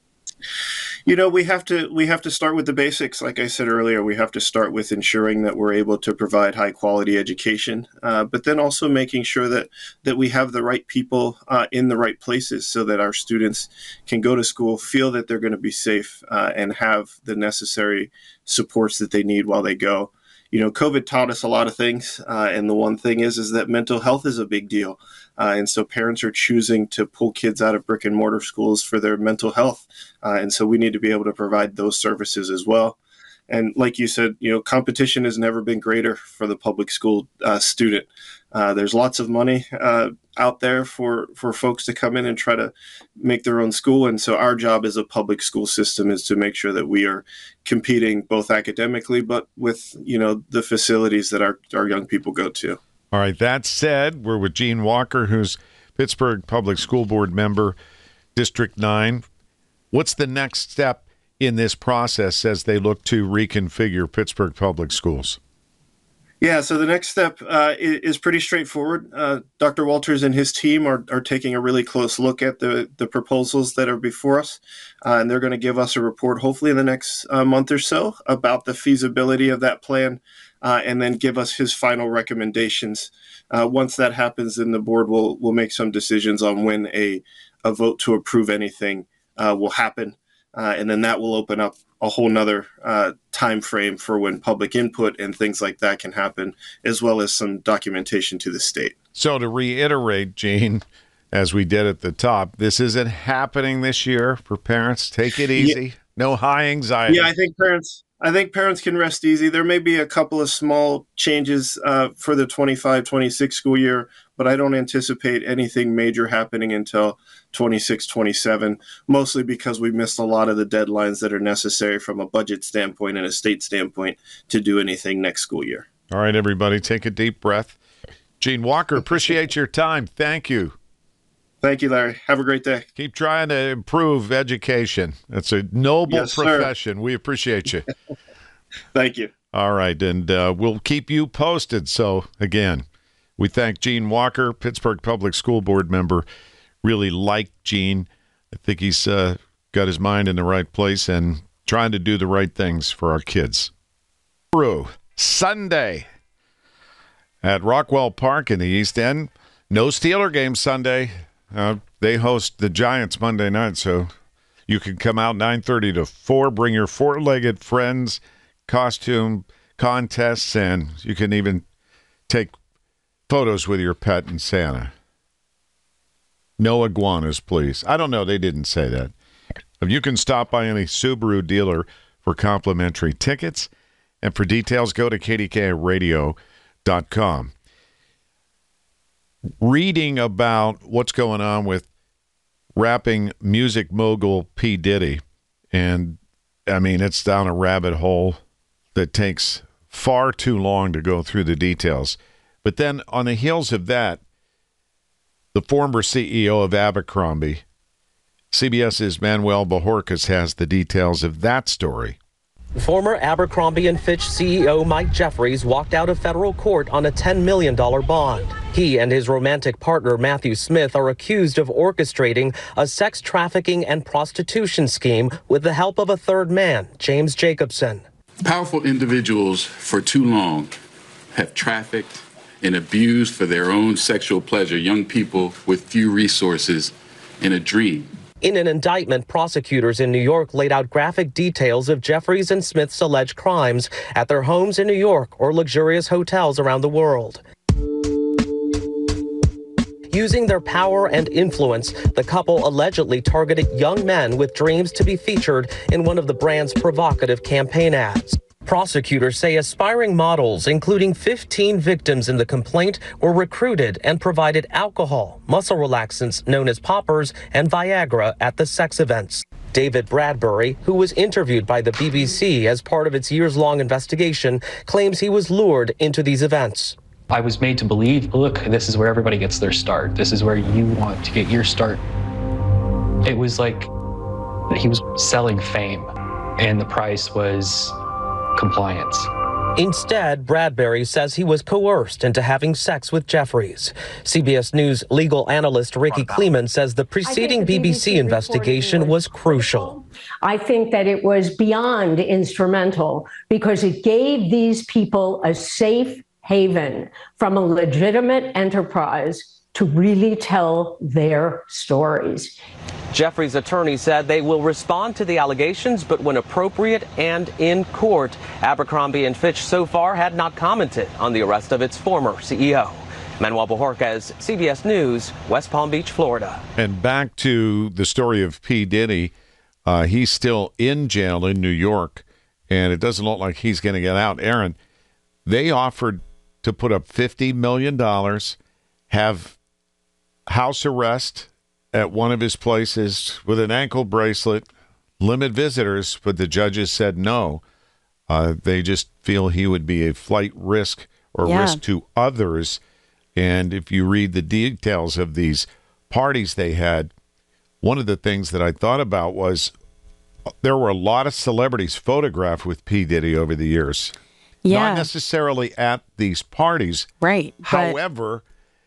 You know, we have to we have to start with the basics. Like I said earlier, we have to start with ensuring that we're able to provide high quality education, uh, but then also making sure that that we have the right people uh, in the right places so that our students can go to school, feel that they're going to be safe, uh, and have the necessary supports that they need while they go. You know, COVID taught us a lot of things, uh, and the one thing is is that mental health is a big deal. Uh, and so parents are choosing to pull kids out of brick and mortar schools for their mental health. Uh, and so we need to be able to provide those services as well. And like you said, you know, competition has never been greater for the public school uh, student. Uh, there's lots of money uh, out there for, for folks to come in and try to make their own school. And so our job as a public school system is to make sure that we are competing both academically, but with, you know, the facilities that our, our young people go to. All right. That said, we're with Gene Walker, who's Pittsburgh Public School Board member, District nine. What's the next step in this process as they look to reconfigure Pittsburgh Public Schools? Yeah, so the next step uh, is pretty straightforward. Uh, Doctor Walters and his team are, are taking a really close look at the, the proposals that are before us, uh, and they're going to give us a report hopefully in the next uh, month or so about the feasibility of that plan, uh, and then give us his final recommendations. Uh, once that happens, then the board will will make some decisions on when a, a vote to approve anything uh, will happen, uh, and then that will open up a whole nother uh, time frame for when public input and things like that can happen, as well as some documentation to the state. So to reiterate, Gene, as we did at the top, this isn't happening this year for parents. Take it easy. Yeah. No high anxiety. Yeah, I think parents I think parents can rest easy. There may be a couple of small changes uh, for the twenty-five twenty-six school year, but I don't anticipate anything major happening until twenty-six twenty-seven, mostly because we missed a lot of the deadlines that are necessary from a budget standpoint and a state standpoint to do anything next school year. All right, everybody, take a deep breath. Gene Walker, appreciate your time. Thank you. Thank you, Larry. Have a great day. Keep trying to improve education. It's a noble yes, profession. Sir. We appreciate you. Thank you. All right, and uh, we'll keep you posted. So, again, we thank Gene Walker, Pittsburgh Public School Board member. Really like Gene. I think he's uh, got his mind in the right place and trying to do the right things for our kids. Through Sunday at Rockwell Park in the East End. No Steeler game Sunday. Uh, they host the Giants Monday night, so you can come out nine thirty to four, bring your four-legged friends, costume contests, and you can even take photos with your pet and Santa. No iguanas, please. I don't know. They didn't say that. You can stop by any Subaru dealer for complimentary tickets. And for details, go to K D K radio dot com. Reading about what's going on with rapping music mogul P. Diddy. And, I mean, it's down a rabbit hole that takes far too long to go through the details. But then on the heels of that, the former C E O of Abercrombie, CBS's Manuel Bojorquez, has the details of that story. Former Abercrombie and Fitch C E O Mike Jeffries walked out of federal court on a ten million dollars bond. He and his romantic partner Matthew Smith are accused of orchestrating a sex trafficking and prostitution scheme with the help of a third man, James Jacobson. Powerful individuals for too long have trafficked and abused for their own sexual pleasure young people with few resources and a dream. In an indictment, prosecutors in New York laid out graphic details of Jeffries and Smith's alleged crimes at their homes in New York or luxurious hotels around the world. Using their power and influence, the couple allegedly targeted young men with dreams to be featured in one of the brand's provocative campaign ads. Prosecutors say aspiring models, including fifteen victims in the complaint, were recruited and provided alcohol, muscle relaxants known as poppers, and Viagra at the sex events. David Bradbury, who was interviewed by the B B C as part of its years-long investigation, claims he was lured into these events. I was made to believe, look, this is where everybody gets their start. This is where you want to get your start. It was like he was selling fame, and the price was compliance. Instead, Bradbury says he was coerced into having sex with Jeffries. C B S News legal analyst Ricky Kleeman says the preceding B B C investigation was crucial. I think that it was beyond instrumental because it gave these people a safe haven from a legitimate enterprise to really tell their stories. Jeffries' attorney said they will respond to the allegations, but when appropriate and in court. Abercrombie and Fitch so far had not commented on the arrest of its former C E O. Manuel Bojorquez, C B S News, West Palm Beach, Florida. And back to the story of P. Diddy. Uh, he's still in jail in New York, and it doesn't look like he's going to get out. Aaron, they offered to put up fifty million dollars, have house arrest at one of his places with an ankle bracelet, limit visitors, but the judges said no. Uh, they just feel he would be a flight risk or Yeah. risk to others. And if you read the details of these parties they had, one of the things that I thought about was there were a lot of celebrities photographed with P. Diddy over the years. Yeah. Not necessarily at these parties. Right. but- However,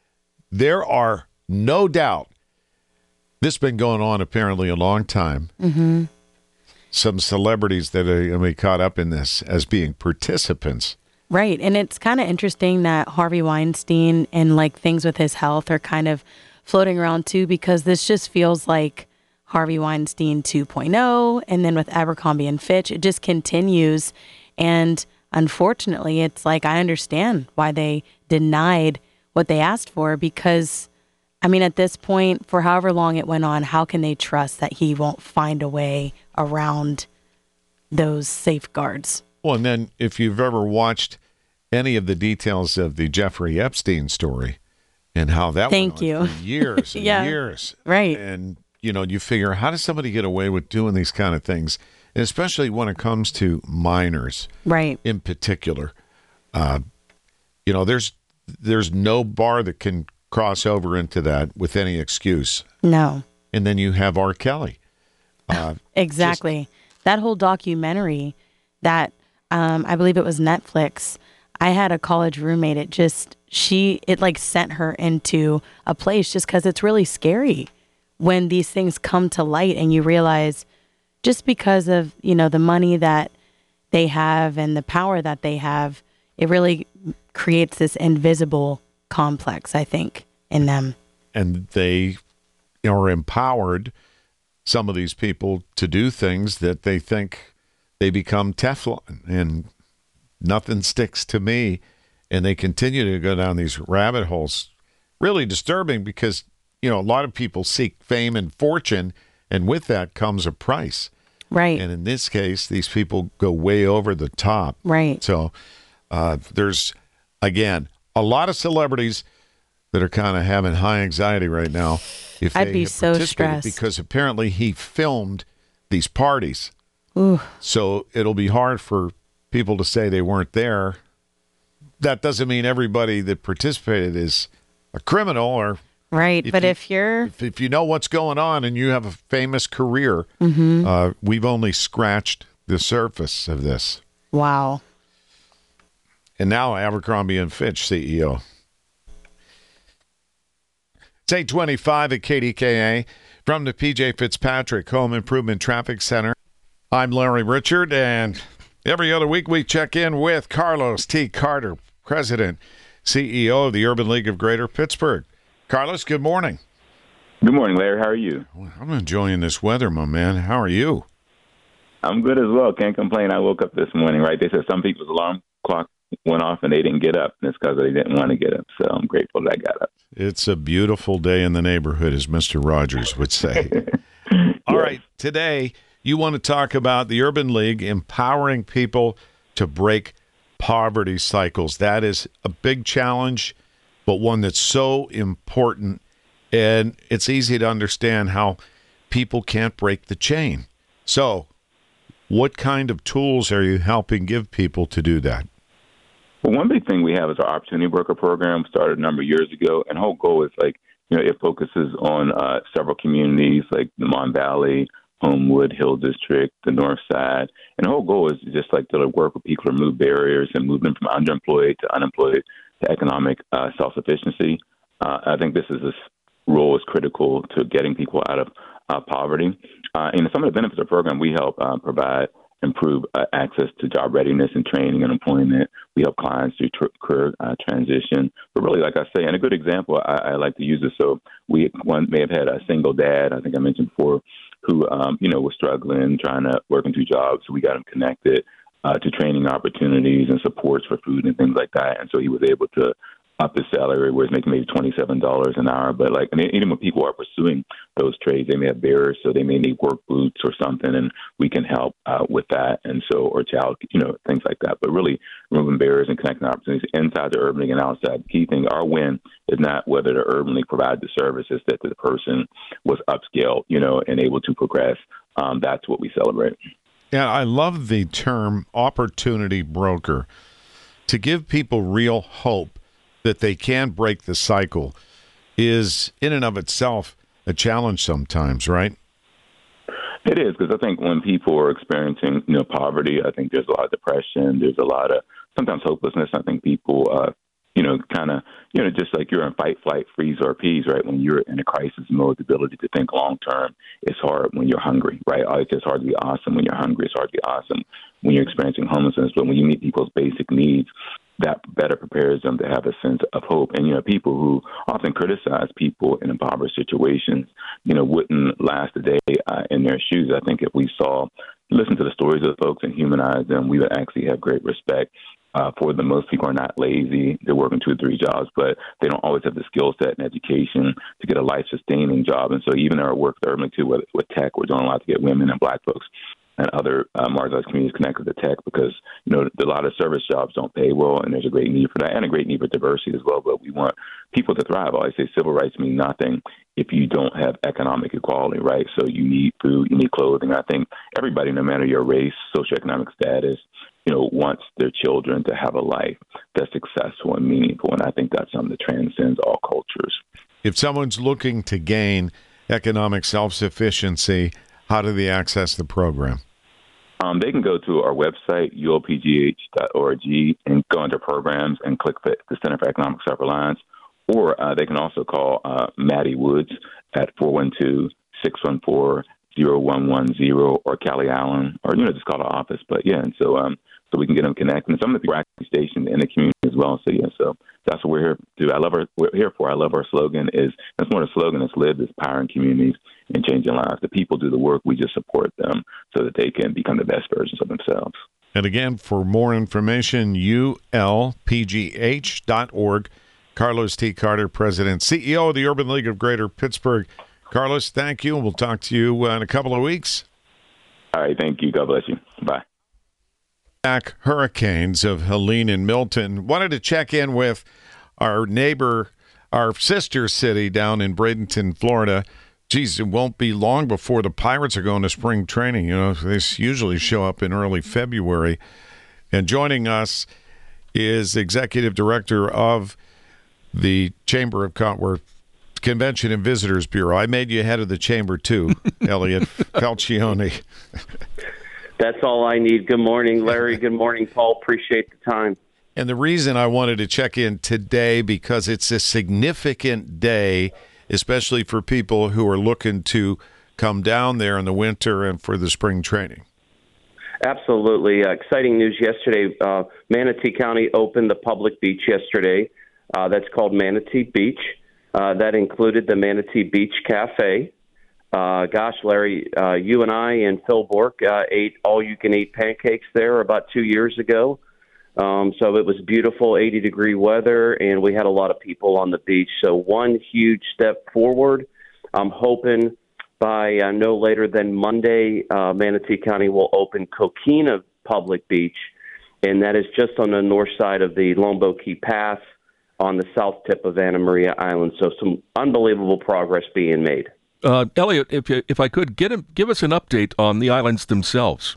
there are no doubt, this has been going on apparently a long time, Mhm. some celebrities that are going to be caught up in this as being participants. Right. And it's kind of interesting that Harvey Weinstein and like things with his health are kind of floating around too, because this just feels like Harvey Weinstein two point oh. And then with Abercrombie and Fitch, it just continues. And unfortunately, it's like I understand why they denied what they asked for, because I mean, at this point, for however long it went on, how can they trust that he won't find a way around those safeguards? Well, and then if you've ever watched any of the details of the Jeffrey Epstein story and how that Thank went on you. for years and Yeah. years. Right. And, you know, you figure, how does somebody get away with doing these kind of things? And especially when it comes to minors. Right. In particular. Uh, you know, there's there's no bar that can cross over into that with any excuse. No. And then you have R. Kelly. Uh, Exactly. That whole documentary that um, I believe it was Netflix. I had a college roommate. It just, she, it like sent her into a place just because it's really scary when these things come to light and you realize just because of, you know, the money that they have and the power that they have, it really creates this invisible complex, I think, in them. And they are empowered, some of these people, to do things that they think they become Teflon and nothing sticks to me. And they continue to go down these rabbit holes. Really disturbing because, you know, a lot of people seek fame and fortune, and with that comes a price. Right. And in this case, these people go way over the top. Right. So uh, there's, again, a lot of celebrities that are kind of having high anxiety right now. If I'd they be have so participated, stressed. because apparently he filmed these parties. Ooh. So it'll be hard for people to say they weren't there. That doesn't mean everybody that participated is a criminal or right. if But you, if you're if, if you know what's going on and you have a famous career, Mhm. uh, we've only scratched the surface of this. wow. And now Abercrombie and Fitch C E O. It's eight twenty-five at K D K A from the P J Fitzpatrick Home Improvement Traffic Center. I'm Larry Richard, and every other week we check in with Carlos T. Carter, President, C E O of the Urban League of Greater Pittsburgh. Carlos, good morning. Good morning, Larry. How are you? I'm enjoying this weather, my man. How are you? I'm good as well. Can't complain. I woke up this morning, right? They said some people's alarm clock went off and they didn't get up, and it's because they didn't want to get up. So I'm grateful that I got up. It's a beautiful day in the neighborhood, as Mister Rogers would say. All right, today you want to talk about the Urban League empowering people to break poverty cycles. That is a big challenge, but one that's so important, and it's easy to understand how people can't break the chain. So what kind of tools are you helping give people to do that? Well, one big thing we have is our Opportunity Worker program, started a number of years ago, and the whole goal is like, you know, it focuses on uh, several communities like the Mon Valley, Homewood, Hill District, the North Side, and the whole goal is just like to work with people to remove barriers and move them from underemployed to unemployed to economic uh, self-sufficiency. Uh, I think this is this role is critical to getting people out of uh, poverty. Uh, and some of the benefits of the program, we help uh, provide improve uh, access to job readiness and training and employment. We help clients through tr- career uh, transition. But really, like I say, and a good example, I, I like to use this. So we one may have had a single dad, I think I mentioned before, who, um, you know, was struggling, trying to work into jobs. So we got him connected uh, to training opportunities and supports for food and things like that. And so he was able to up his salary, where he's making maybe twenty-seven dollars an hour. But like, I mean, even when people are pursuing those trades, they may have barriers, so they may need work boots or something, and we can help uh, with that. And so, or child, you know, things like that. But really, removing barriers and connecting opportunities inside the Urban League and outside. The key thing, our win is not whether the Urban League provided the services, that the person was upscaled, you know, and able to progress. Um, that's what we celebrate. Yeah, I love the term opportunity broker, to give people real hope that they can break the cycle is in and of itself a challenge sometimes, right? It is, because I think when people are experiencing, you know, poverty, I think there's a lot of depression. There's a lot of sometimes hopelessness. I think people, uh, you know, kind of, you know, just like you're in fight, flight, freeze, or appease, right? When you're in a crisis mode, the ability to think long term is hard when you're hungry, right? It's just hard to be awesome when you're hungry. It's hard to be awesome when you're experiencing homelessness. But when you meet people's basic needs, that better prepares them to have a sense of hope. And, you know, people who often criticize people in impoverished situations, you know, wouldn't last a day uh, in their shoes. I think if we saw, listen to the stories of folks and humanize them, we would actually have great respect uh, for them. Most people are not lazy. They're working two or three jobs, but they don't always have the skill set and education to get a life-sustaining job. And so even our work urban too, with, with tech, we're doing a lot to get women and Black folks and other uh, marginalized communities connected to tech, because, you know, a lot of service jobs don't pay well, and there's a great need for that, and a great need for diversity as well. But we want people to thrive. I always say civil rights mean nothing if you don't have economic equality, right? So you need food, you need clothing. I think everybody, no matter your race, socioeconomic status, you know, wants their children to have a life that's successful and meaningful, and I think that's something that transcends all cultures. If someone's looking to gain economic self-sufficiency, how do they access the program? Um, they can go to our website, U L P G H dot org, and go under programs and click the, the Center for Economic Self-Reliance. or uh, they can also call uh, Maddie Woods at four one two, six one four, zero one one zero or Callie Allen, or, you know, just call the office. But, yeah, and so um, so we can get them connected. And some of the people are actually stationed in the community as well. So, yeah, so that's what we're here to do. I love our, we're here for. I love our slogan is, that's more the slogan, it's live, it's powering communities and changing lives. The people do the work. We just support them so that they can become the best versions of themselves. And again, for more information, U L P G H dot org. Carlos T. Carter, President, C E O of the Urban League of Greater Pittsburgh. Carlos, thank you. We'll talk to you in a couple of weeks. All right, thank you. God bless you. Bye. Back hurricanes of Helene and Milton. Wanted to check in with our neighbor, our sister city down in Bradenton, Florida. Geez, it won't be long before the Pirates are going to spring training. You know, they usually show up in early February. And joining us is Executive Director of the Chamber of Commerce Convention and Visitors Bureau. I made you head of the chamber too, Elliot Falcione. That's all I need. Good morning, Larry. Good morning, Paul. Appreciate the time. And the reason I wanted to check in today, because it's a significant day, especially for people who are looking to come down there in the winter and for the spring training. Absolutely. Uh, exciting news yesterday. Uh, Manatee County opened the public beach yesterday. Uh, that's called Manatee Beach. Uh, that included the Manatee Beach Cafe. Uh, gosh, Larry, uh, you and I and Phil Bork uh, ate all-you-can-eat pancakes there about two years ago. Um, so it was beautiful, eighty-degree weather, and we had a lot of people on the beach. So one huge step forward. I'm hoping by uh, no later than Monday, uh, Manatee County will open Coquina Public Beach, and that is just on the north side of the Longboat Key Pass on the south tip of Anna Maria Island. So some unbelievable progress being made. Uh, Elliot, if you, if I could, get a, give us an update on the islands themselves.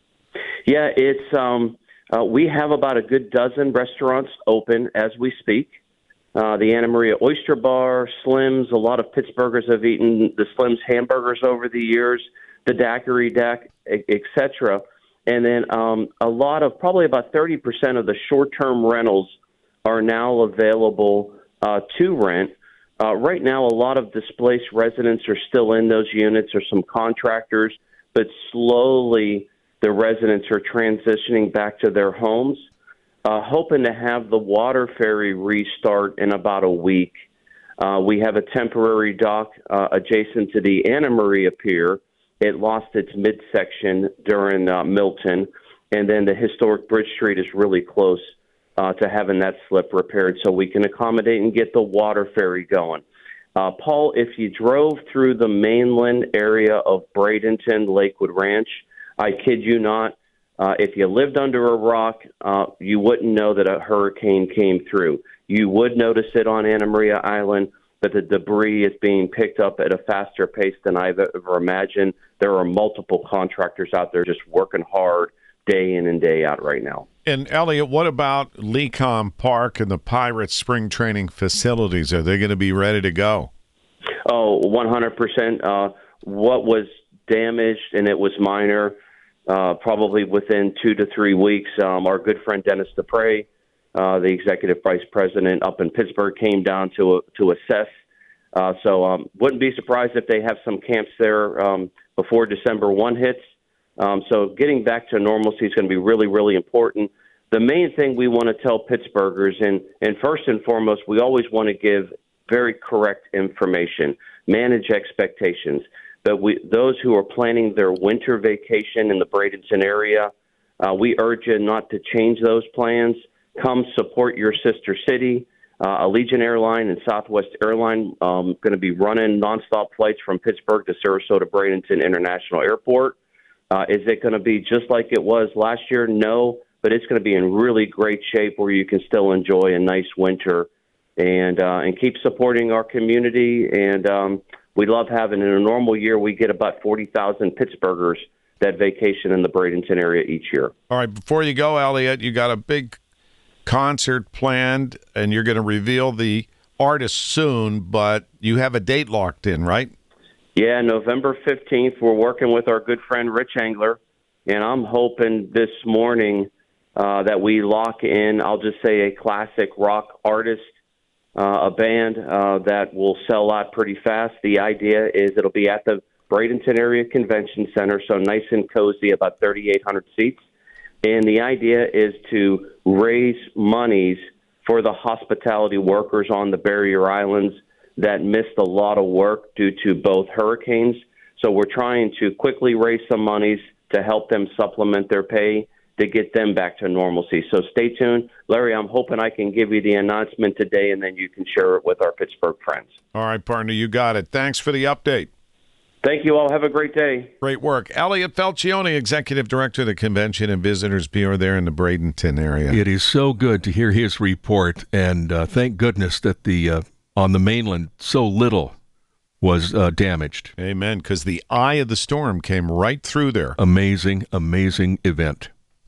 Yeah, it's um, uh, we have about a good dozen restaurants open as we speak. Uh, the Anna Maria Oyster Bar, Slim's, a lot of Pittsburghers have eaten the Slim's hamburgers over the years, the Daiquiri Deck, et cetera. And then um, a lot of, probably about thirty percent of the short-term rentals are now available uh, to rent. Uh, right now, a lot of displaced residents are still in those units, or some contractors, but slowly the residents are transitioning back to their homes, uh, hoping to have the water ferry restart in about a week. Uh, we have a temporary dock uh, adjacent to the Anna Maria Pier. It lost its midsection during uh, Milton, and then the historic Bridge Street is really close Uh, to having that slip repaired so we can accommodate and get the water ferry going. Uh, Paul, if you drove through the mainland area of Bradenton, Lakewood Ranch, I kid you not, uh, if you lived under a rock, uh, you wouldn't know that a hurricane came through. You would notice it on Anna Maria Island, but the debris is being picked up at a faster pace than I've ever imagined. There are multiple contractors out there just working hard day in and day out right now. And, Elliot, what about Lecom Park and the Pirates spring training facilities? Are they going to be ready to go? Oh, one hundred percent. Uh, what was damaged, and it was minor, uh, probably within two to three weeks, um, our good friend Dennis DePrey, uh, the executive vice president up in Pittsburgh, came down to uh, to assess. Uh, so um, wouldn't be surprised if they have some camps there um, before December first hits. Um, so getting back to normalcy is going to be really, really important. The main thing we want to tell Pittsburghers, and, and first and foremost, we always want to give very correct information, manage expectations. But we, those who are planning their winter vacation in the Bradenton area, uh, we urge you not to change those plans. Come support your sister city. Uh, Allegiant Airline and Southwest Airline um, going to be running nonstop flights from Pittsburgh to Sarasota Bradenton International Airport. Uh, is it going to be just like it was last year? No, but it's going to be in really great shape where you can still enjoy a nice winter and uh, and keep supporting our community. And um, we love having, in a normal year, we get about forty thousand Pittsburghers that vacation in the Bradenton area each year. All right, before you go, Elliot, you got a big concert planned, and you're going to reveal the artist soon, but you have a date locked in, right? Yeah, November fifteenth, we're working with our good friend Rich Engler, and I'm hoping this morning uh, that we lock in, I'll just say, a classic rock artist uh, a band uh, that will sell out pretty fast. The idea is it'll be at the Bradenton Area Convention Center, so nice and cozy, about thirty-eight hundred seats. And the idea is to raise monies for the hospitality workers on the barrier islands that missed a lot of work due to both hurricanes. So we're trying to quickly raise some monies to help them supplement their pay to get them back to normalcy. So stay tuned. Larry, I'm hoping I can give you the announcement today, and then you can share it with our Pittsburgh friends. All right, partner, you got it. Thanks for the update. Thank you all. Have a great day. Great work. Elliot Falcione, Executive Director of the Convention and Visitors Bureau there in the Bradenton area. It is so good to hear his report, and uh, thank goodness that the uh, on the mainland so little was uh, damaged. Amen, because the eye of the storm came right through there. Amazing, amazing event.